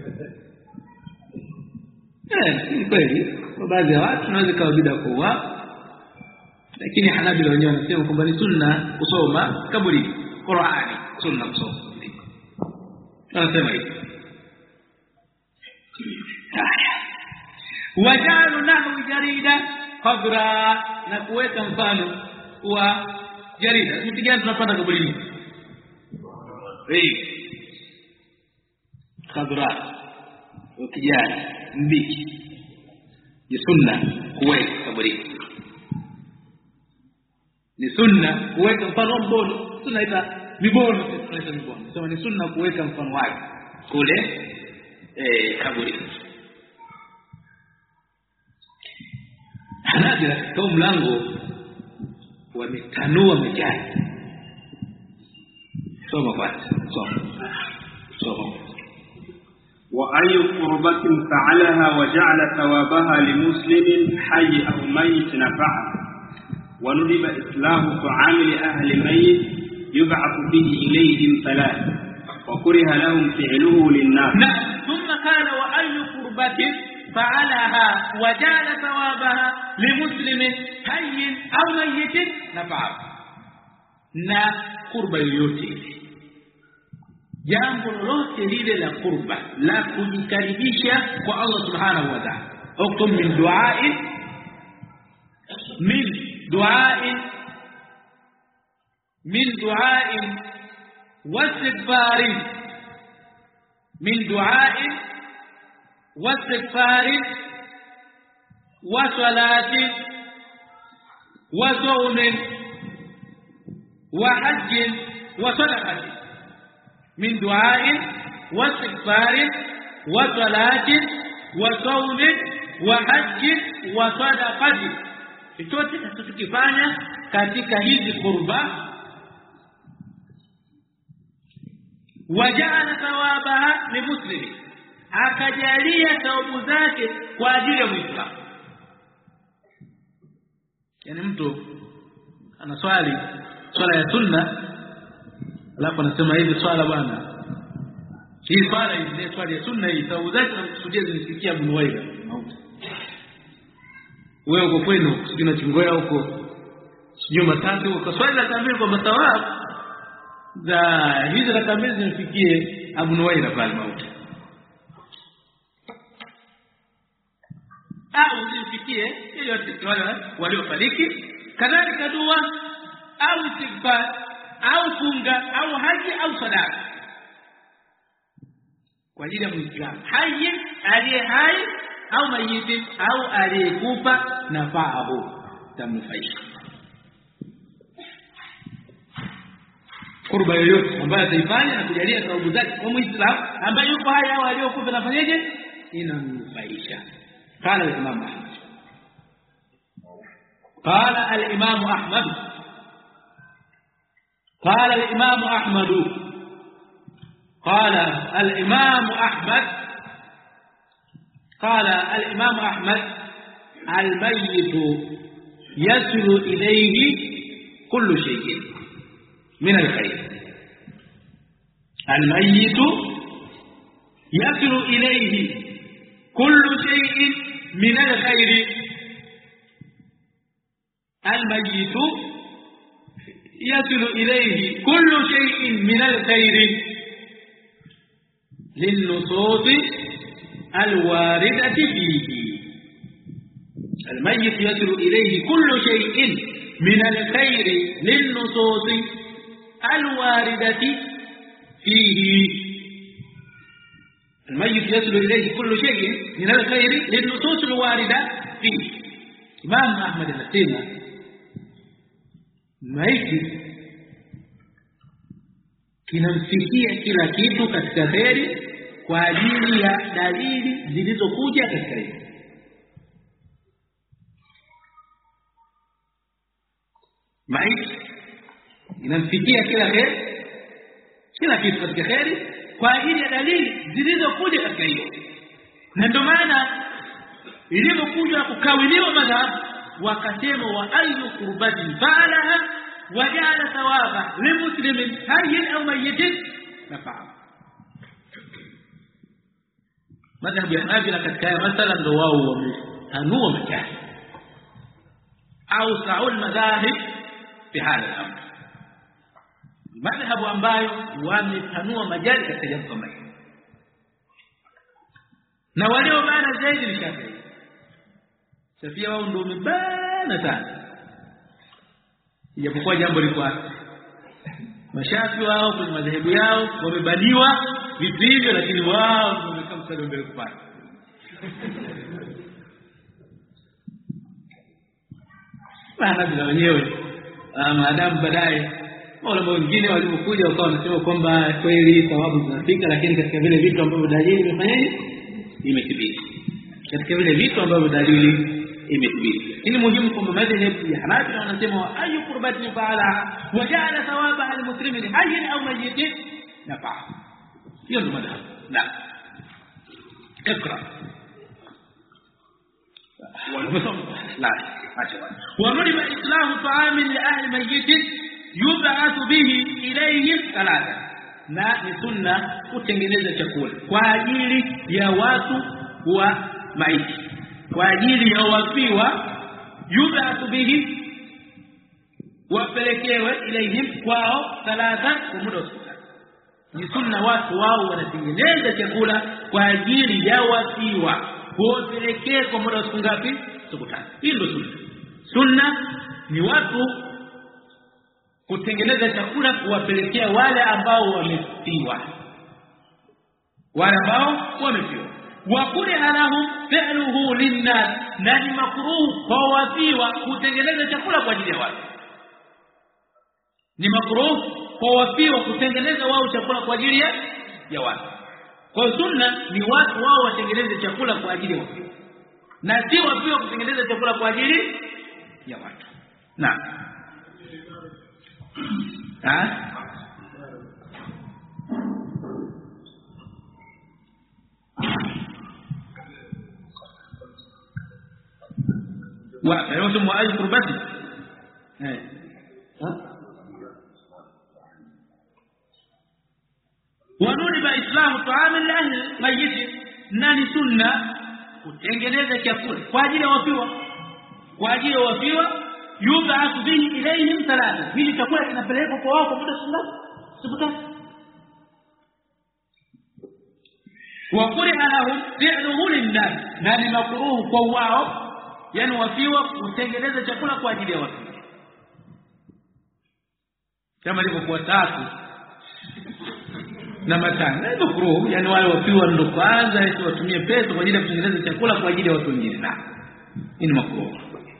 eh ni kweli kwa baadhi ya watu wanaweza kawa bid'a kwa, lakini Hanabila wenyewe wanasema kwamba ni sunna kusoma kaburi Qur'ani, sunna kusoma. Wanasema hivi. Wajalu nahu jarida qabra, na kuweka mfano wa jarida. Mtu gani tunapanda kaburini? Hii khadra wa kijani mbichi, ni sunna kuweka kaburini. Ni sunna kuweka mfano mbono, tunaita mibono, tunaita mibono. Sema ni sunna kuweka mfano wake kule eh kaburini. Hanabila kwa mlango wametanua majani. Soma kwanza, soma. Soma. وأي قربة فعلها وجعل ثوابها لمسلم حي أو ميت نفعه، وندب إسلام طعام لأهل ميت يبعث به إليهم ثلاث، وكره لهم فعله للناس. ثم قال وأي قربة فعلها وجعل ثوابها لمسلم حي أو ميت نفعه، na kurba yoyote, jambo lolote lile la kurba la kujikaribisha kwa Allah subhanahu wa ta'ala, hukum min du'a'i min du'a'i min du'a'i wastighfari min du'a'i wastighfari wa salati wa sawmin wa hajjin wa sadaqatin, min du'ain wa istighfarin wa salatin wa sawmi wa haji wa sadaqati. Chochote tutakifanya katika hizi qurba waja'ala thawabaha limuslimi, akajalia thawabu zake kwa ajili ya Muislamu. Yani mtu anaswali swala ya sunna alafu anasema hivi swala bwana, hii swala ile swala ya sunna hii thawabu zake nakusudia zinisikia mnuwaida mauti. Wewe uko kwenu sijui Chingoya huko sijui Matatu uko swali la kamili kwa thawabu za hizo za kamili zinifikie Abu Nuwaira pale mauti, au zinifikie yote wale waliofariki. Kadhalika dua au istighfar au funga au haji au sadaka kwa ajili ya Muislamu hai aliye hai au mayiti au aliyekufa, nafaahu tamnufaisha. Kurba yoyote ambayo ataifanya na kujalia thawabu zake kwa Muislamu ambaye yuko hai au aliyokufa, nafanyaje? Inamnufaisha. Qala al-Imam Ahmad qala al-Imam Ahmad qala al-Imam Ahmad qala al-Imam Ahmad qala al-Imam Ahmad al-mayyit yasilu ilayhi kullu shay'in من الخير. الميت يصل إليه كل شيء من الخير. الميت يصل إليه كل شيء من الخير للنصوص الواردة فيه. الميت يصل إليه كل شيء من الخير للنصوص الواردة فيه. الميت يصل إليه كل شيء من الخير للنصوص الواردة فيه. إمام أحمد anasema maiti kinamfikia kila kitu katika kheri kwa ajili ya dalili zilizokuja katika hilo. Maiti inamfikia kila kheri, kila kitu katika kheri kwa ajili ya dalili zilizokuja katika hilo. Na ndio maana ilipokuja kukawiliwa madhhabu wakasema wa ayu qurbatin fa'alaha waja'ala thawaba limuslimin hayyin au mayyitin nafa'a. Madhhabu ya Hanbali katika masala ndio wao wametanua majali au sa'ul madhahib fi hali al-amr, madhhabu ambayo wametanua majali katika jambo kama hili. Na walio bana zaidi ni Shafi'i. Shafi'i wao ndio wamebana sana, ijapokuwa jambo liko wapi. Mashafi wao kwenye madhehebu yao wamebaniwa vitu hivyo, lakini wao wamekaa mstari mbele kupata. Maana bila wenyewe maadamu baadaye wale wengine waliokuja wakawa wanasema kwamba kweli thawabu zinafika, lakini katika vile vitu ambavyo dalili imefanyaje imethibiti, katika vile vitu ambavyo dalili imethibiti. Lakini muhimu kwamba madhhabu ya Hanafi wanasema wa ayu qurbatin fa'ala wa ja'ala thawaba al-muslimin hayyin au mayyitin nafa'a. Hiyo ndio madhhabu. Na ikra لا ونريد إصلاح طعام لأهل ميت يبعث به إليهم ثلاثة. na ni sunna kutengeneza chakula kwa ajili ya watu wa maiti, kwa ajili ya wafiwa, yub'athu bihi, wapelekewe ilayhim kwao, thalatha, kwa muda wa siku tatu. Ni sunna watu wao wanatengeneza chakula kwa ajili ya wafiwa, wapelekee kwa muda wa siku ngapi? Siku tatu. Hii ndio sunna. Sunna ni watu kutengeneza chakula kuwapelekea wale ambao wamefiwa, wale ambao wamefiwa. Wa kuli alahu fi'luhu linnas, na ni makruh kwa wafiwa kutengeneza chakula kwa ajili ya watu. Ni makruh kwa wafiwa kutengeneza wao chakula kwa ajili ya ya watu. Kwa sunna ni watu wao watengeneze chakula kwa ajili ya wafiwa, na si wafiwa kutengeneza chakula kwa ajili ya watu. Naam. Ha? wa yote muayi kurbati eh wanuni ba islamu taam al-ahl mayyit, nani sunna kutengeneza chakula kwa ajili ya wafiwa, kwa ajili ya wafiwa. Yub'ath bihi ilayhim thalatha, hili chakula kinapelekwa kwa wao kwa muda siku tatu. Wa quri'a lahum fi'luhu lin-nas, nani makruhu kwa wao, yani wafiwa kutengeneza chakula kwa ajili ya wafiwa, kama ilivyokuwa tatu na matano. Ndio makruhu, yani wale wafiwa ndio kwanza eti watumie pesa kwa ajili ya kutengeneza chakula kwa ajili ya watu wengine. Na hii ni makruhu.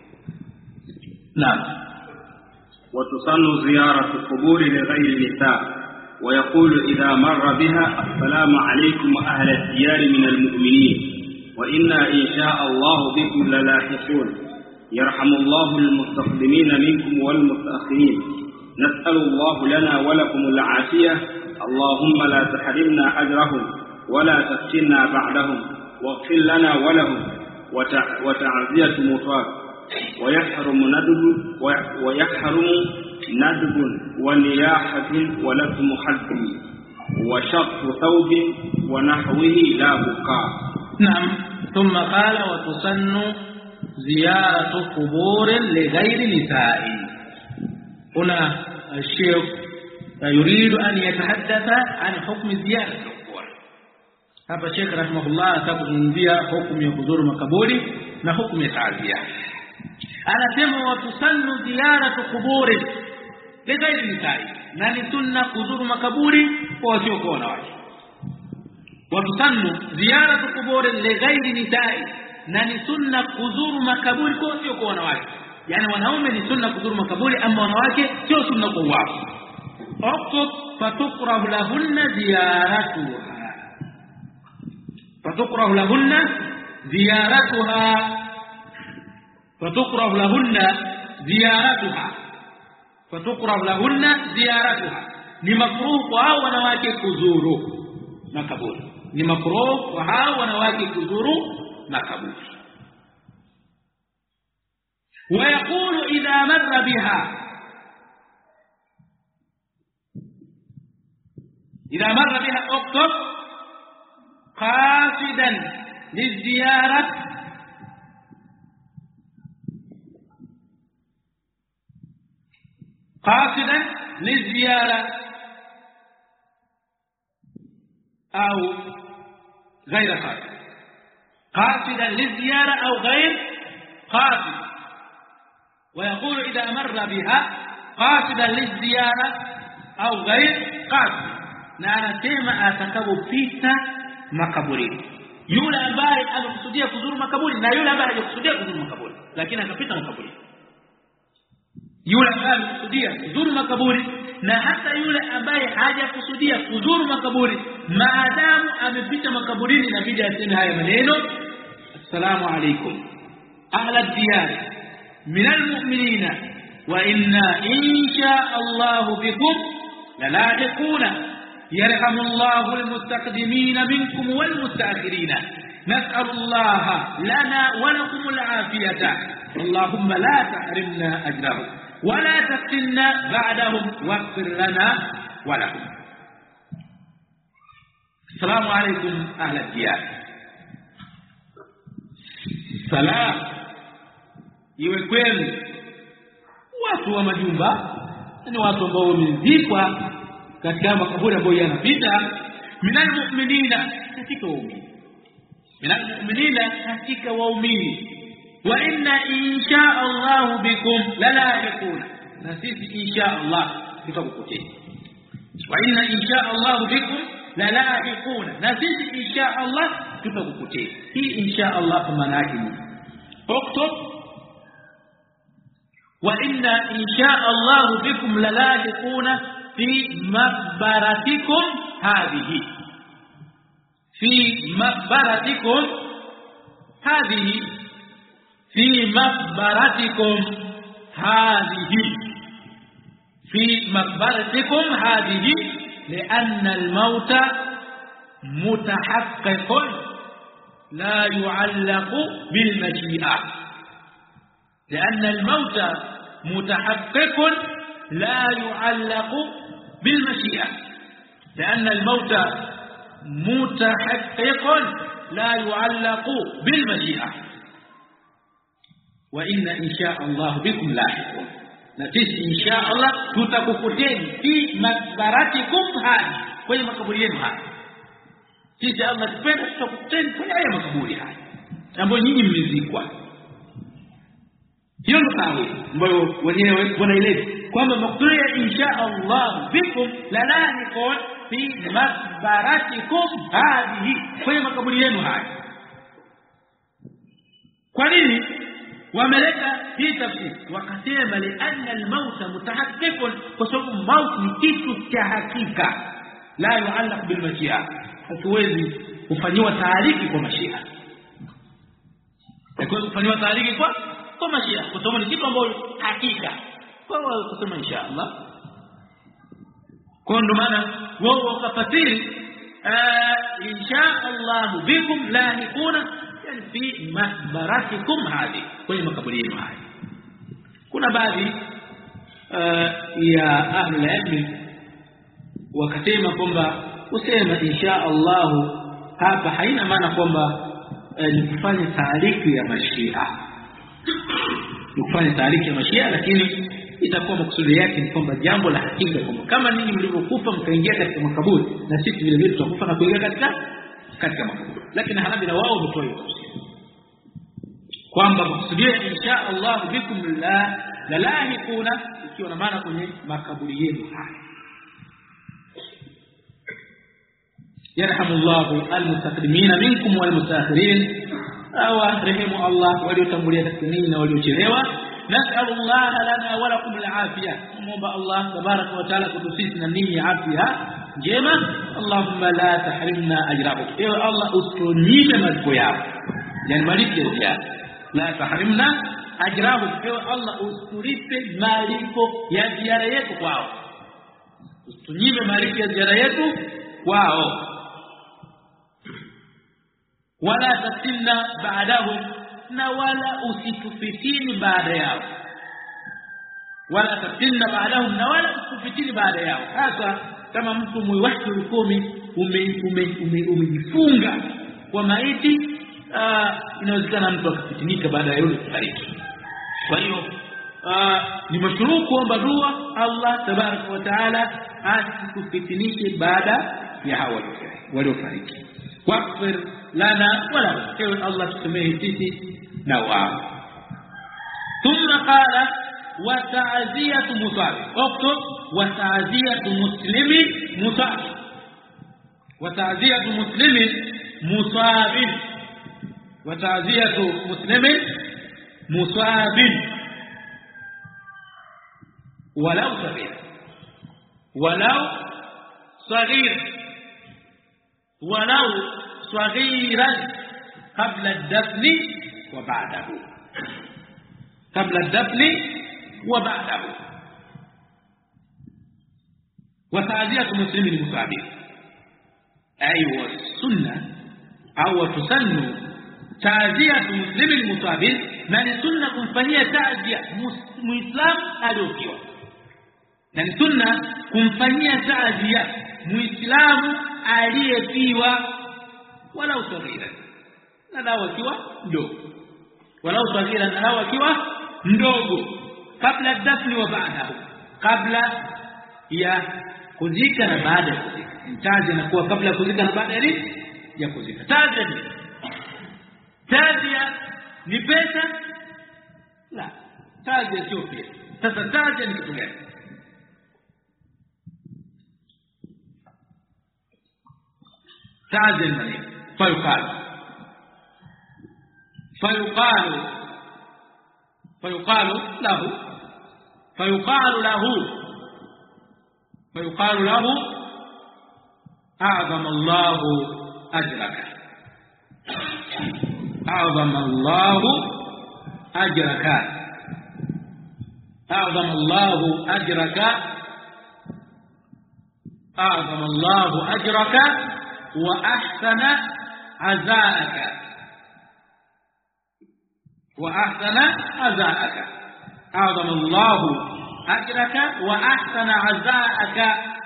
نعم. وتصن زيارة القبور لغير النساء، ويقول إذا مر بها السلام عليكم أهل الديار من المؤمنين وإنا إن شاء الله بكم للاحقون يرحم الله المستقدمين منكم والمتأخرين نسأل الله لنا ولكم العافية اللهم لا تحرمنا أجرهم ولا تفتنا بعدهم واغفر لنا ولهم وتعزية مطاق ويحرم ندب ويحرم ندب ونياحة ولكم حد وشق ثوب ونحوه لا بقاء. نعم. ثم قال وتصن زيارة قبور لغير نساء. هنا الشيخ يريد أن يتحدث عن حكم زيارة القبور. هذا الشيخ رحمه الله atazungumzia hukumu ya kuzuru makaburi na hukumu ya ta'ziya. Anasema watusannu ziyaratu kuburi lighairi nisai, na ni sunna kuzuru makaburi kwa wasiokuwa wanawake. Watusannu ziyaratu kuburi lighairi nisai, na ni sunna kuzuru makaburi kwa wasiokuwa wanawake. Yani wanaume ni sunna kuzuru makaburi, ama wanawake sio sunna kwa wao. Uktub fatukrahu lahunna ziyaratuha, fatukrahu lahunna ziyaratuha فتكره لهن زيارتها فتكره لهن زيارتها ni makruh kwa hao wanawake kuzuru makaburi, ni makruh kwa hao wanawake kuzuru makaburi. ويقول إذا مر بها إذا مر بها اكتب قاصدا للزيارة قاصدا للزيارة أو غير قاصد، قاصدا للزيارة أو غير قاصد. ويقول إذا مر بها قاصدا للزيارة أو غير قاصد، na anasema atakapopita makaburini, yule ambaye anakusudia kuzuru makaburi na yule ambaye hajakusudia kuzuru makaburi lakini akapita makaburi, yule ambaye anakusudia kuzuru makaburi na hata yule ambaye hajakusudia kuzuru makaburi, maadamu amepita makaburini, inabidi aseme haya maneno: assalamu alaykum ahla diyar min almu'minina wa inna insha Allah bikum lalahiquna yarhamullahu almustaqdimina minkum walmustaakhirin nas'alullaha lana wa lakum al'afiyata allahumma la tahrimna ajrahum ولا تفتنا بعدهم واغفر لنا ولهم. السلام عليكم أهل الديار. سلام iwe kwenu watu wa majumba, ni watu ambao wamezikwa katika makaburi ambayo yanapita. Minal mu'minina, katika waumini. Minal mu'minina, katika waumini. wa inna insha Allah bikum lalahiquna, na sisi insha Allah tutakukuteni. wa inna insha Allah bikum lalahiquna, na sisi insha Allah tutakukuteni. hii insha Allah kwa maana yake ni uktub wa inna insha Allah bikum lalahiquna fi maqbaratikum hadhihi, في مقبرتكم هذه في مقبرتكم هذه في مقبرتكم هذه لأن الموت متحقق لا يعلق بالمشيئة لأن الموت متحقق لا يعلق بالمشيئة لأن الموت متحقق لا يعلق بالمشيئة وإن إن شاء الله بكم لاحقون نتيجة إن شاء الله تتكفتين في مقبرتكم هذه kwenye makaburi yenu haya sisi Allah tupenda tutakuteni kwenye haya makaburi haya ambayo nyinyi mmezikwa hiyo ndio sawa ambayo wenyewe wanaeleza kwamba makaburi ya insha Allah bikum lalahiqun fi maqbaratikum hadhihi kwenye makaburi yenu haya kwa nini wameleta hii tafsiri wakasema lianna al-maut mutahaqqiqun kwa sababu maut ni kitu cha hakika la yuallaq bil mashia hatuwezi kufanywa taariki kwa mashia hatuwezi kufanywa taariki kwa kwa mashia kwa sababu ni kitu ambacho hakika kwa hiyo kusema insha Allah kwa ndo maana wao wakafasiri insha Allah bikum lahiquna yani fi maqbaratikum hadi kwenye makaburi yenu haya kuna baadhi ya ahli ilmi wakasema kwamba usema insha Allah hapa haina maana kwamba ni kufanya taariki ya mashia ni kufanya taariki ya mashia lakini itakuwa maksudi yake ni kwamba jambo la hakika kwamba kama ninyi mlivyokufa mkaingia katika makaburi na sisi vile vile tutakufa na kuingia katika katika makaburi lakini hanabi na wao wametoa hiyo tafsiri kwamba maksudi insha Allah bikum la lahiquna ikiwa na maana kwenye makaburi yenu haya يرحم الله المتقدمين منكم والمتاخرين أو رحمه الله وليتمولي تكنين وليشريوا نسأل الله لنا ولكم العافية وموبا الله تبارك وتعالى كتسيسنا نيني عافية جيما اللهم لا تحرمنا أجرابك إيه الله أسرنيك مذكويا يعني مالك يا لا تحرمنا أجرابك إيه الله أسرنيك مالك يا زياريك واو أسرنيك مالك يا زياريك واو wala tatimna baadahum na wala usitufitini baada yao wala tatimna baadahum na wala usitufitini baada yao hasa kama mtu mwiwatu ukumi umejifunga kwa maiti inawezekana mtu akafitinika baada ya yule kufariki kwa hiyo ni mashruku kuomba dua Allah tabaraka wa taala asitufitinishe baada ya hawa waliofariki waghfir lana wala ewe Allah tusamehe sisi na wao thumma qala wa ta'ziyatu musabir uktub wa ta'ziyatu muslimin musabir wa ta'ziyatu muslimin musabir wa ta'ziyatu muslimin musabir walau saghir walau saghir walau صغيرا قبل الدفن وبعده قبل الدفن وبعده وتعزية مسلم المصابين أيوة السنة أو تسن تعزية مسلم المصابين من سنة كنفانية تعزية مسلم أدوكيو من سنة كنفانية تعزية مسلم أليفيوا walau saghira na dawa kiwa ndogo walau saghira na dawa kiwa ndogo kabla dafni wa baadahu kabla ya kuzika na baada ya kuzika mtaji inakuwa kabla ya kuzika na baada ya kuzika taji ni taji ni pesa la taji sio pesa sasa taji ni kitu gani taji ni فيقال فيقال فيقال له فيقال له فيقال له أعظم الله ajraka a'zama Allahu ajraka a'zama Allahu ajraka a'zama Allahu ajraka wa ahsana azaaka wa ahsana azaaka a'zama Allahu ajraka wa ahsana azaaka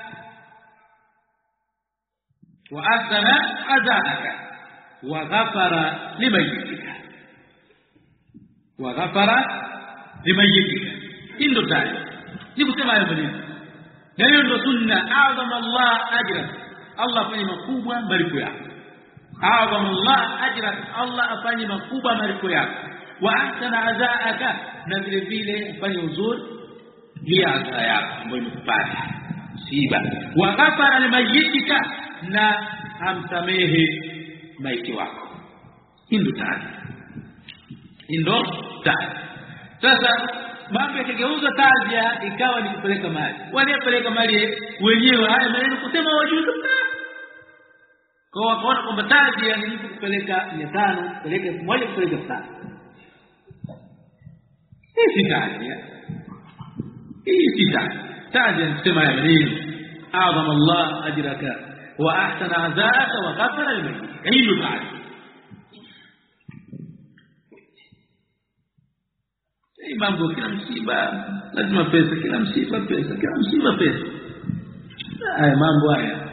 wa ahsana azaaka wa ghafara limayyitika wa ghafara limayyitika. Ndio tayari ni kusema hayo maneno, na hiyo ndio sunna. A'zama Allah ajrak, Allah afanye makubwa malipo yako. A'zama Allah ajrak, Allah afanye makubwa malipo yako. Wa ahsana azaaka, na vile vile afanye uzuri ya adha yako ambayo imekupata msiba. Wa ghafara limayyitika, na amsamehe maiti wako. Ndio tayari, ndio tayari. Sasa mambo yakigeuza tazia ikawa ni kupeleka mali, waliopeleka mali wenyewe haya maneno kusema wajuzu kwa wakaona kwamba tazia ni mtu kupeleka mia tano, kupeleka elfu moja, kupeleka elfu tano. Hii si tazia, hii si tazia. Tazia ni kusema haya maneno, a'zama Allah ajraka wa ahsana azaaka wa ghafara limayyitika. Hii ndio tazia. Mambo kila msiba lazima pesa, kila msiba pesa, kila msiba pesa. Haya mambo haya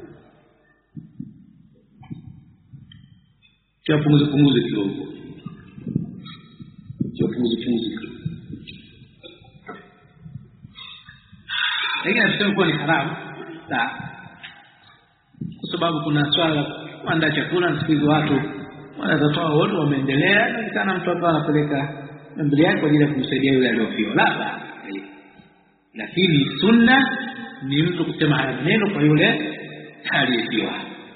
tupunguze punguze kidogo, tupunguze punguze kidogo. Lakini nasema kwa ni haramu na kwa sababu kuna swala kuandaa chakula, na siku hizo watu wanatoa wote wameendelea, na kana mtu hapa anapeleka mbele yake kwa ajili ya kumsaidia yule aliyofiwa, labda. Lakini sunna ni mtu kusema haya maneno kwa yule aliyefiwa.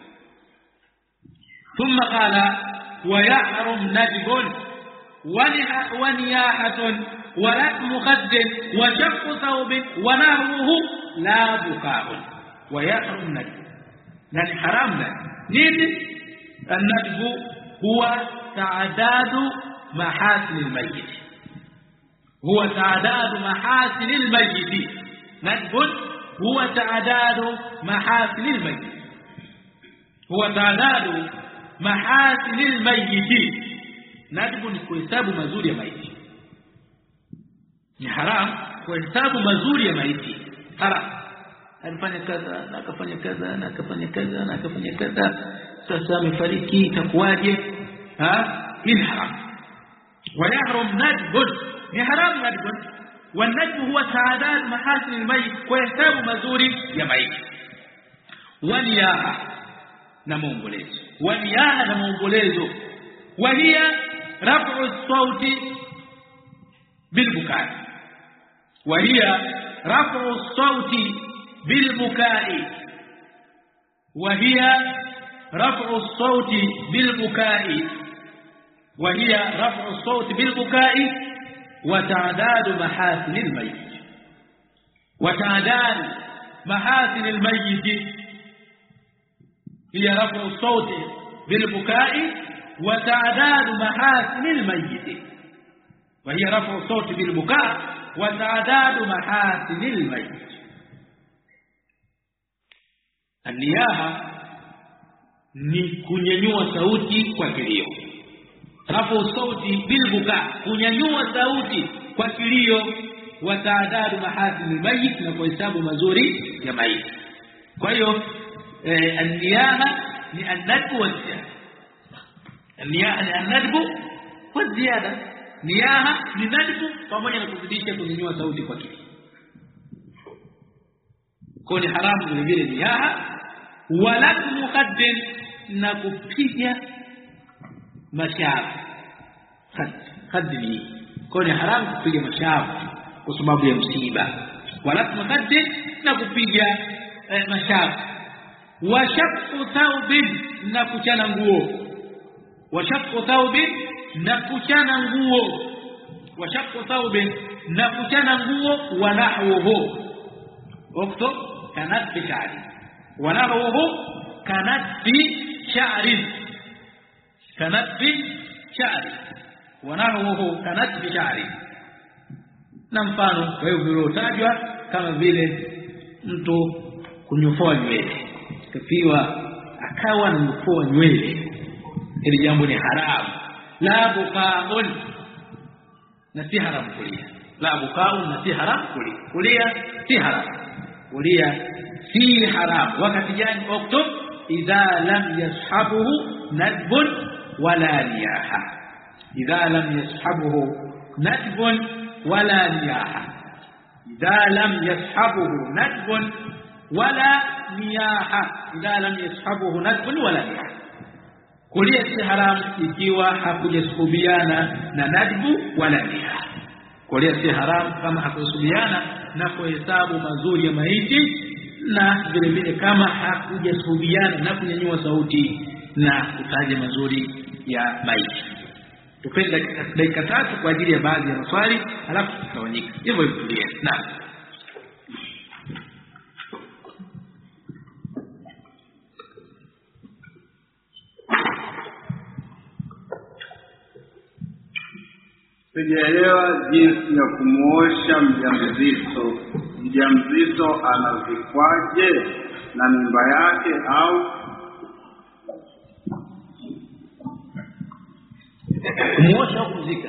Thumma qala wa yahrum najbun wa niyahatun wa lakmu khaddin wa shaqqu thawbin wa nahruhu la bukaun. Wa yahrum najbun, na ni haram nini? An-najbu huwa ta'dadu محاسن الميت، هو تعداد محاسن الميت. ندب هو تعداد محاسن الميت، هو تعداد محاسن الميت. ندب ni kuhesabu mazuri ya maiti. Ni haram kuhesabu mazuri ya maiti, haram. Alifanya kaza na akafanya kaza na akafanya kaza na akafanya kaza, sasa amefariki, itakuwaje? Ha, ni haram. ويحرم ندب، حرام ندب. والندب هو تعداد محاسن الميت، ويحساب مزوري يا ميت. ونياها نمومبوليزو، ونياها نمومبوليزو، وهي رفع الصوت بالبكاء، وهي رفع الصوت بالبكاء، وهي رفع الصوت بالبكاء، وهي رفع الصوت بالبكاء وتعداد محاسن الميت. وتعداد محاسن الميت هي رفع الصوت بالبكاء وتعداد محاسن الميت، وهي رفع الصوت بالبكاء وتعداد محاسن الميت. النياحة ni kunyanyua sauti kwa kilio. Rafu sauti bilbuka, kunyanyua sauti kwa kilio. Wa taadadu mahasin almayit, na kuhesabu mazuri ya maiti. Kwa hiyo eh, an-niyaha ni an-nadbu wa ziyada. An-niyaha ni an-nadbu wa ziyada. Niyaha ni nadbu pamoja na kuzidisha kunyanyua sauti kwa kilio. Kwa ni haramu vile vile niyaha. Wala muqaddin, na kupiga mashavu. Khad khadni, kwa ni haramu kupiga mashavu kwa sababu ya msiba. Wala muqaddin, na kupiga eh, mashavu. Wa shaqqu thawbin, na kuchana nguo. Wa shaqqu thawbin, na kuchana nguo. Wa shaqqu thawbin, na kuchana nguo. Wa nahwuhu, wakto kanat bi sha'ri. ونحوه كنتف sha'ri kanatbi sha'ri wa nahwuhu kanatbi sha'ri na mfano kwa hiyo viliotajwa kama vile mtu kunyofoa nywele kafiwa akawa ananyofoa nywele ili jambo ni haramu la buqaun na si haramu kulia la buqaun na si haramu kulia kulia si haramu kulia si haramu wakati gani uktub idha lam yashabuhu nadbun wala niyaha idha lam yashabuhu nadbun wala niyaha idha lam yashabuhu nadbun wala niyaha idha lam yashabuhu nadbun wala niyaha kulia si haramu ikiwa hakujasubiana na nadbu wala niyaha kulia si haramu kama hakujasubiana na kuhesabu mazuri ya maiti na vile vile kama hakujasubiana na kunyanyua sauti na kutaja mazuri ya maiti. Tupenda dakika tatu kwa ajili ya baadhi ya maswali alafu tutawanyika hivyo hivyo tulie. Naam. Sijaelewa jinsi ya kumuosha mjamzito. Mjamzito anavikwaje na mimba yake au kumuosha au kumzika?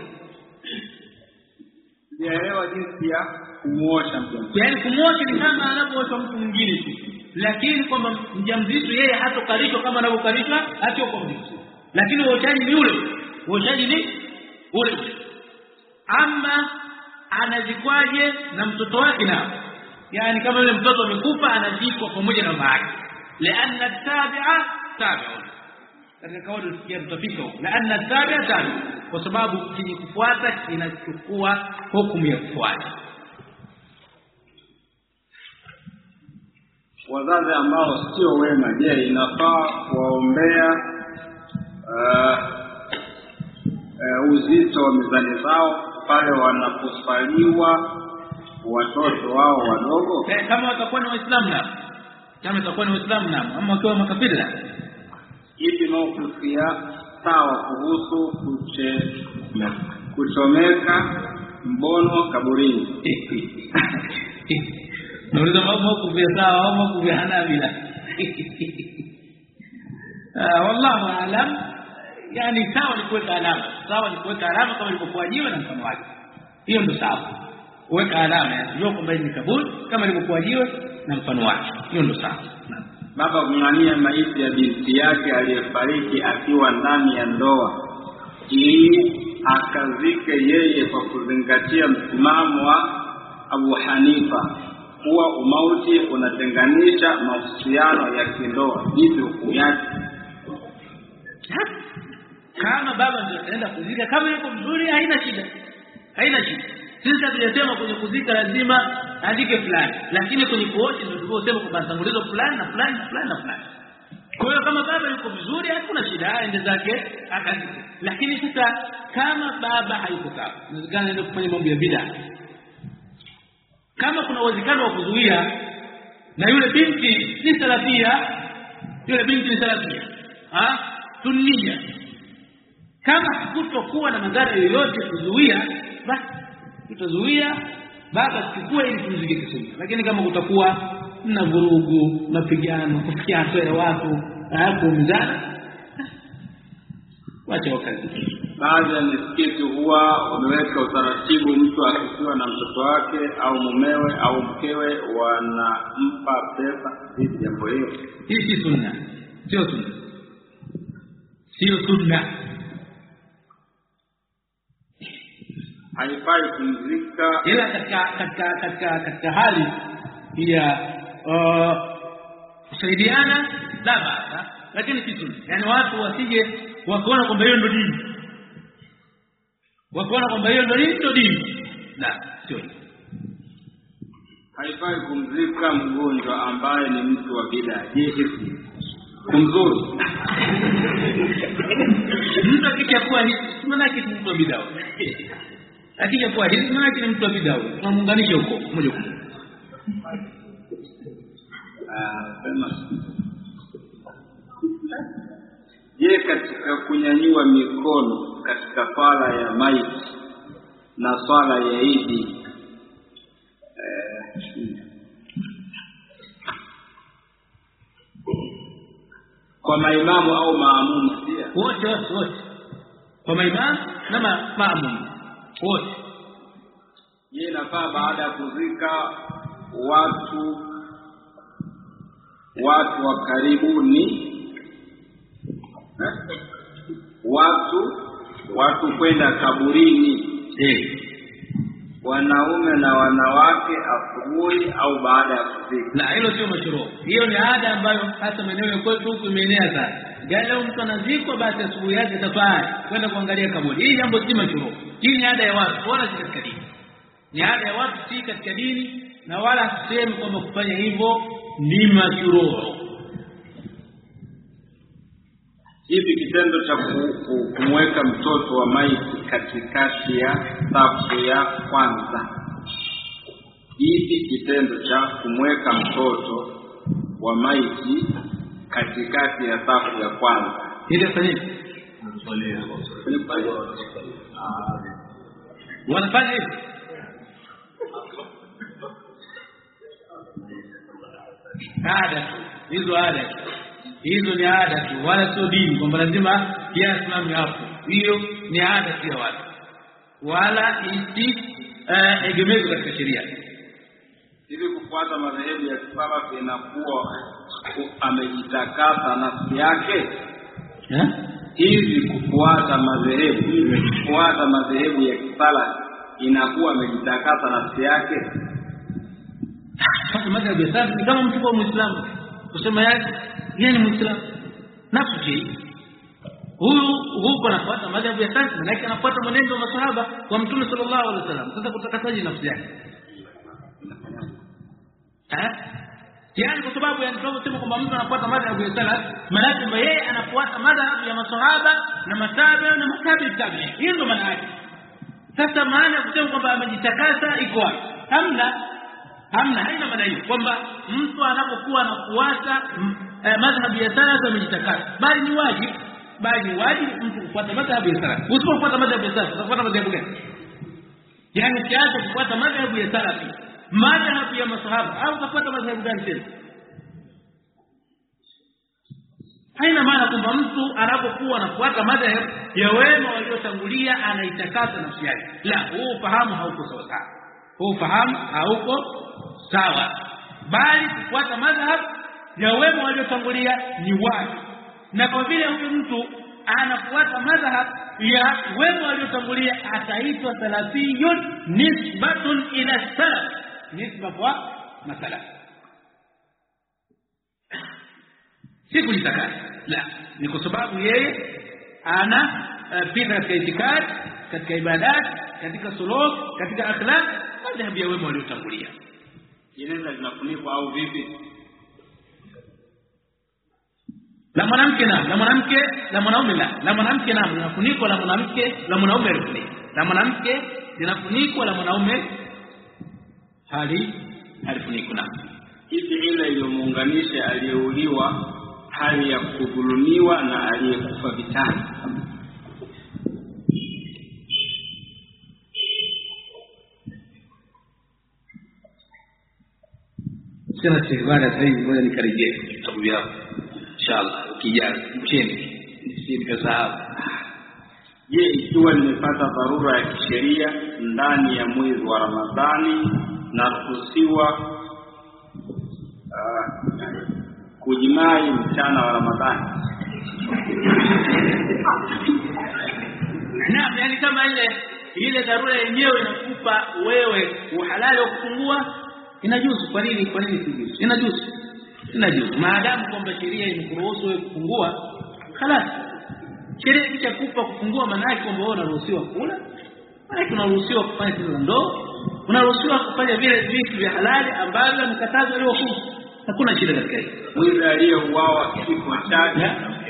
Sijaelewa jinsi ya kumuosha mjamzito. Yaani kumuosha ni kama anapoosha mtu mwingine tu. Lakini kwamba mjamzito yeye hatokalishwa kama anavyokalishwa hata kwa mjamzito. Lakini uoshaji ni ule. Uoshaji ni ule. Ama anazikwaje na mtoto wake nao? Yani kama yule mtoto amekufa anazikwa pamoja na mama yake. Laanna tabi'a tabi'un. Katika kauli usikia mtafika huko. Laanna tabi'a tabi'un. Kwa sababu kile kufuata kinachukua hukumu ya kufuata. Wazazi ambao sio wema, je, inafaa kuwaombea uh, uh, uzito wa mizani zao pale wanaposaliwa watoto wao wadogo? Eh, kama watakuwa ni Waislamu na kama watakuwa ni Waislamu na ama wakiwa makafiri la hivi maukusia sawa kuhusu kuche kuchomeka mbono kaburini. Nauliza mambo kuvia sawa au mambo kuvia hanabila. Ah, wallahu aalam. Yani sawa ni kuweka alama. Sawa ni kuweka alama kama ilivyokuajiwa na mfano wake. Hiyo ndio sawa. Kuweka alama ya kwamba ni kaburi kama ilivyokuajiwa na mfano wake. Hiyo ndio sawa. Baba kumng'ania maiti ya binti yake aliyefariki akiwa ndani ya ndoa ili akazike yeye kwa kuzingatia msimamo wa Abu Hanifa kuwa umauti unatenganisha mahusiano ya kindoa. Hivi hukumu yake? Kama baba ndio anaenda kuzika kama yuko mzuri haina shida. Haina shida. Sisi tunasema kwenye kuzika lazima andike fulani, lakini kwenye kuocha ndio tunasema kwamba tangulizo fulani na fulani na fulani na fulani. Kwa hiyo kama baba yuko vizuri hakuna shida, aende zake akazike. Lakini sasa kama baba hayuko sawa, inawezekana aende kufanya mambo ya bid'a. Kama kuna uwezekano wa kuzuia na yule binti ni salafia, yule binti ni salafia, ah sunnia, kama kutokuwa na madhara yoyote kuzuia, basi tutazuia baba chukua ili tuzike kisuni. Lakini kama kutakuwa na vurugu, mapigano, kufikia hatua ya watu hapo mzana, wacha wakazi. Baadhi ya misikiti huwa wameweka utaratibu mtu akiwa na mtoto wake au mumewe au mkewe wanampa pesa. Hivi jambo hilo hii si sunna, sio sunna, sio sunna. Haifai kumzika ila katika katika katika katika hali ya uh, kusaidiana la basa, lakini si sunna. Yani watu wasije wakaona kwamba hiyo ndio dini, wakaona kwamba hiyo ndio dini, la sio. Haifai kumzika mgonjwa ambaye ni mtu wa bid'a. Je, hivi kumzuru mtu akija hivi maana yake mtu wa bid'a, akija kwa hivi maana yake mtu wa bid'a, tunamuunganisha huko moja kwa moja. Ah, sema katika kunyanyua mikono katika swala ya maiti na swala ya Idi eh, kwa maimamu au maamumu pia? Wote wote wote. Kwa maimamu na ma, maamumu wote. Je, inafaa baada ya kuzika watu watu wa karibuni eh? watu watu kwenda kaburini eh, wanaume na wanawake asubuhi au baada ya kuzika? Na hilo sio mashruhu. Hiyo ni ada ambayo hata maeneo ya kwetu huku imeenea sana. Gala mtu anazikwa basi asubuhi yake tafari kwenda kuangalia kaburi. Hii jambo si mashruhu. Hii ni ada ya watu, wala si katika dini. Ni ada ya watu, si katika dini, na wala hasemi kwamba kufanya hivyo ni mashruhu. Hivi kitendo cha kumweka mtoto wa maiti katikati ya safu ya kwanza, hivi kitendo cha kumweka mtoto wa maiti katikati ya safu ya kwanza, ile fanyeni wanafanya hivi? Ada hizo, ada hizo ni ada tu, wala sio dini kwamba lazima kiasi namna hapo. Hiyo ni ada tu ya watu, wala isi uh, egemezo katika sheria. Hivi kufuata madhehebu ya kisalafi inakuwa amejitakasa nafsi yake? Eh? Hivi kufuata madhehebu kufuata madhehebu ya kisalafi inakuwa amejitakasa nafsi yake? Sasa madhehebu ya kisalafi ni kama mtu kwa Muislamu kusema yake yeye ni Muislamu nafsi huyu huko anafuata madhehebu ya kisalafi, na anafuata mwenendo wa masahaba wa Mtume sallallahu alaihi wasallam. Sasa kutakasaje nafsi yake? Eh? Yaani kwa sababu yani tunasema kwamba mtu anafuata madhhabu ya salaf, maana kwamba yeye anafuata madhhabu ya maswahaba na matabi na matabi tabi. Hiyo ndio maana yake. Sasa maana kusema kwamba amejitakasa iko wapi? Hamna. Hamna, haina maana hiyo kwamba mtu anapokuwa anafuata eh, madhhabu ya salaf amejitakasa. Bali ni wajibu, bali ni wajibu mtu kufuata madhhabu ya salaf. Usipofuata madhhabu ya salaf, utafuata madhhabu gani? Yaani kiasi kufuata madhhabu ya salaf, madhhabu ya masahaba au kupata madhhabu gani tena? Haina maana kwamba mtu anapokuwa anafuata madhhabu ya wema waliotangulia anaitakasa nafsi yake. La, huu fahamu hauko sawa sawa. Huu fahamu hauko sawa. Bali kufuata madhhabu ya wema waliotangulia ni wajibu. Na kwa vile huyu mtu anafuata madhhabu ya wema waliotangulia ataitwa salafiyun nisbatun ila salaf, nisba kwa masala, si kujitakasa. La, ni kwa sababu yeye ana uh, pita katika itikadi, katika ibadat, katika suluk, katika akhlaq madhhabu ya wema waliotangulia. Jeneza linafunikwa au vipi? La mwanamke na la mwanamke la mwanaume la la mwanamke na linafunikwa, la mwanamke la mwanaume linafunikwa. La mwanamke linafunikwa, la mwanaume hali halifunikwa. Na hivi ile iliyomuunganisha aliyeuliwa hali ya kudhulumiwa na aliyekufa vitani, sina sibada sasa hivi, ngoja nikarejee kitabu vyao inshallah ukija mcheni nisikasahau. Je, ikiwa nimepata dharura ya kisheria ndani ya mwezi wa Ramadhani naruhusiwa uh, kujimai mchana wa Ramadhani? Naam, yani kama ile ile dharura yenyewe inakupa wewe uhalali wa kufungua, inajuzu. Kwa nini? Kwa nini sijuzu? Inajuzu. Inajuzu. Maadamu kwamba sheria imekuruhusu wewe kufungua, خلاص. Sheria ikikupa kufungua maana yake kwamba wewe unaruhusiwa kula, maana yake unaruhusiwa kufanya tendo ndoa, unaruhusiwa kufanya vile vitu vya halali ambavyo mkatazo leo huko. Hakuna shida katika hilo. Mwizi aliyeuawa kifo chake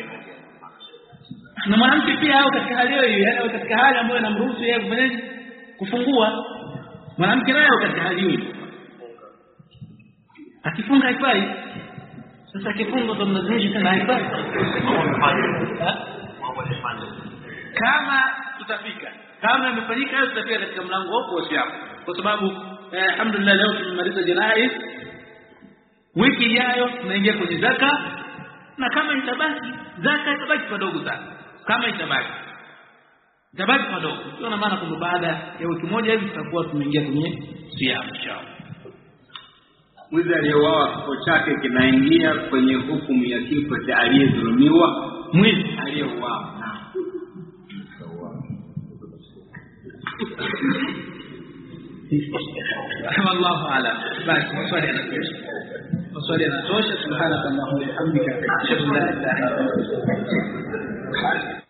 na mwanamke pia au katika hali hiyo, yani katika hali ambayo inamruhusu yeye kufanya kufungua, mwanamke naye katika hali hiyo akifunga haifai. Sasa kifungo ndo mnazimisha tena haifai. kama tutafika, kama imefanyika hayo tutafika katika mlango wa siamu, kwa sababu eh, alhamdulillah leo tumemaliza janaiz, wiki ijayo tunaingia kwenye zaka, na kama itabaki zaka itabaki kidogo sana, kama itabaki itabaki kidogo, sio na maana kwamba baada ya wiki moja hivi tutakuwa tumeingia kwenye siamu inshallah. Mwizi aliyeuawa kifo chake kinaingia kwenye hukumu ya kifo cha aliyedhulumiwa. Mwizi aliyeuawa wallahu a'lam. Basi maswali yanatosha, maswali yanatosha. Subhanakallahumma wa bihamdika ashhadu an la ilaha illa anta astaghfiruka wa atubu ilaik.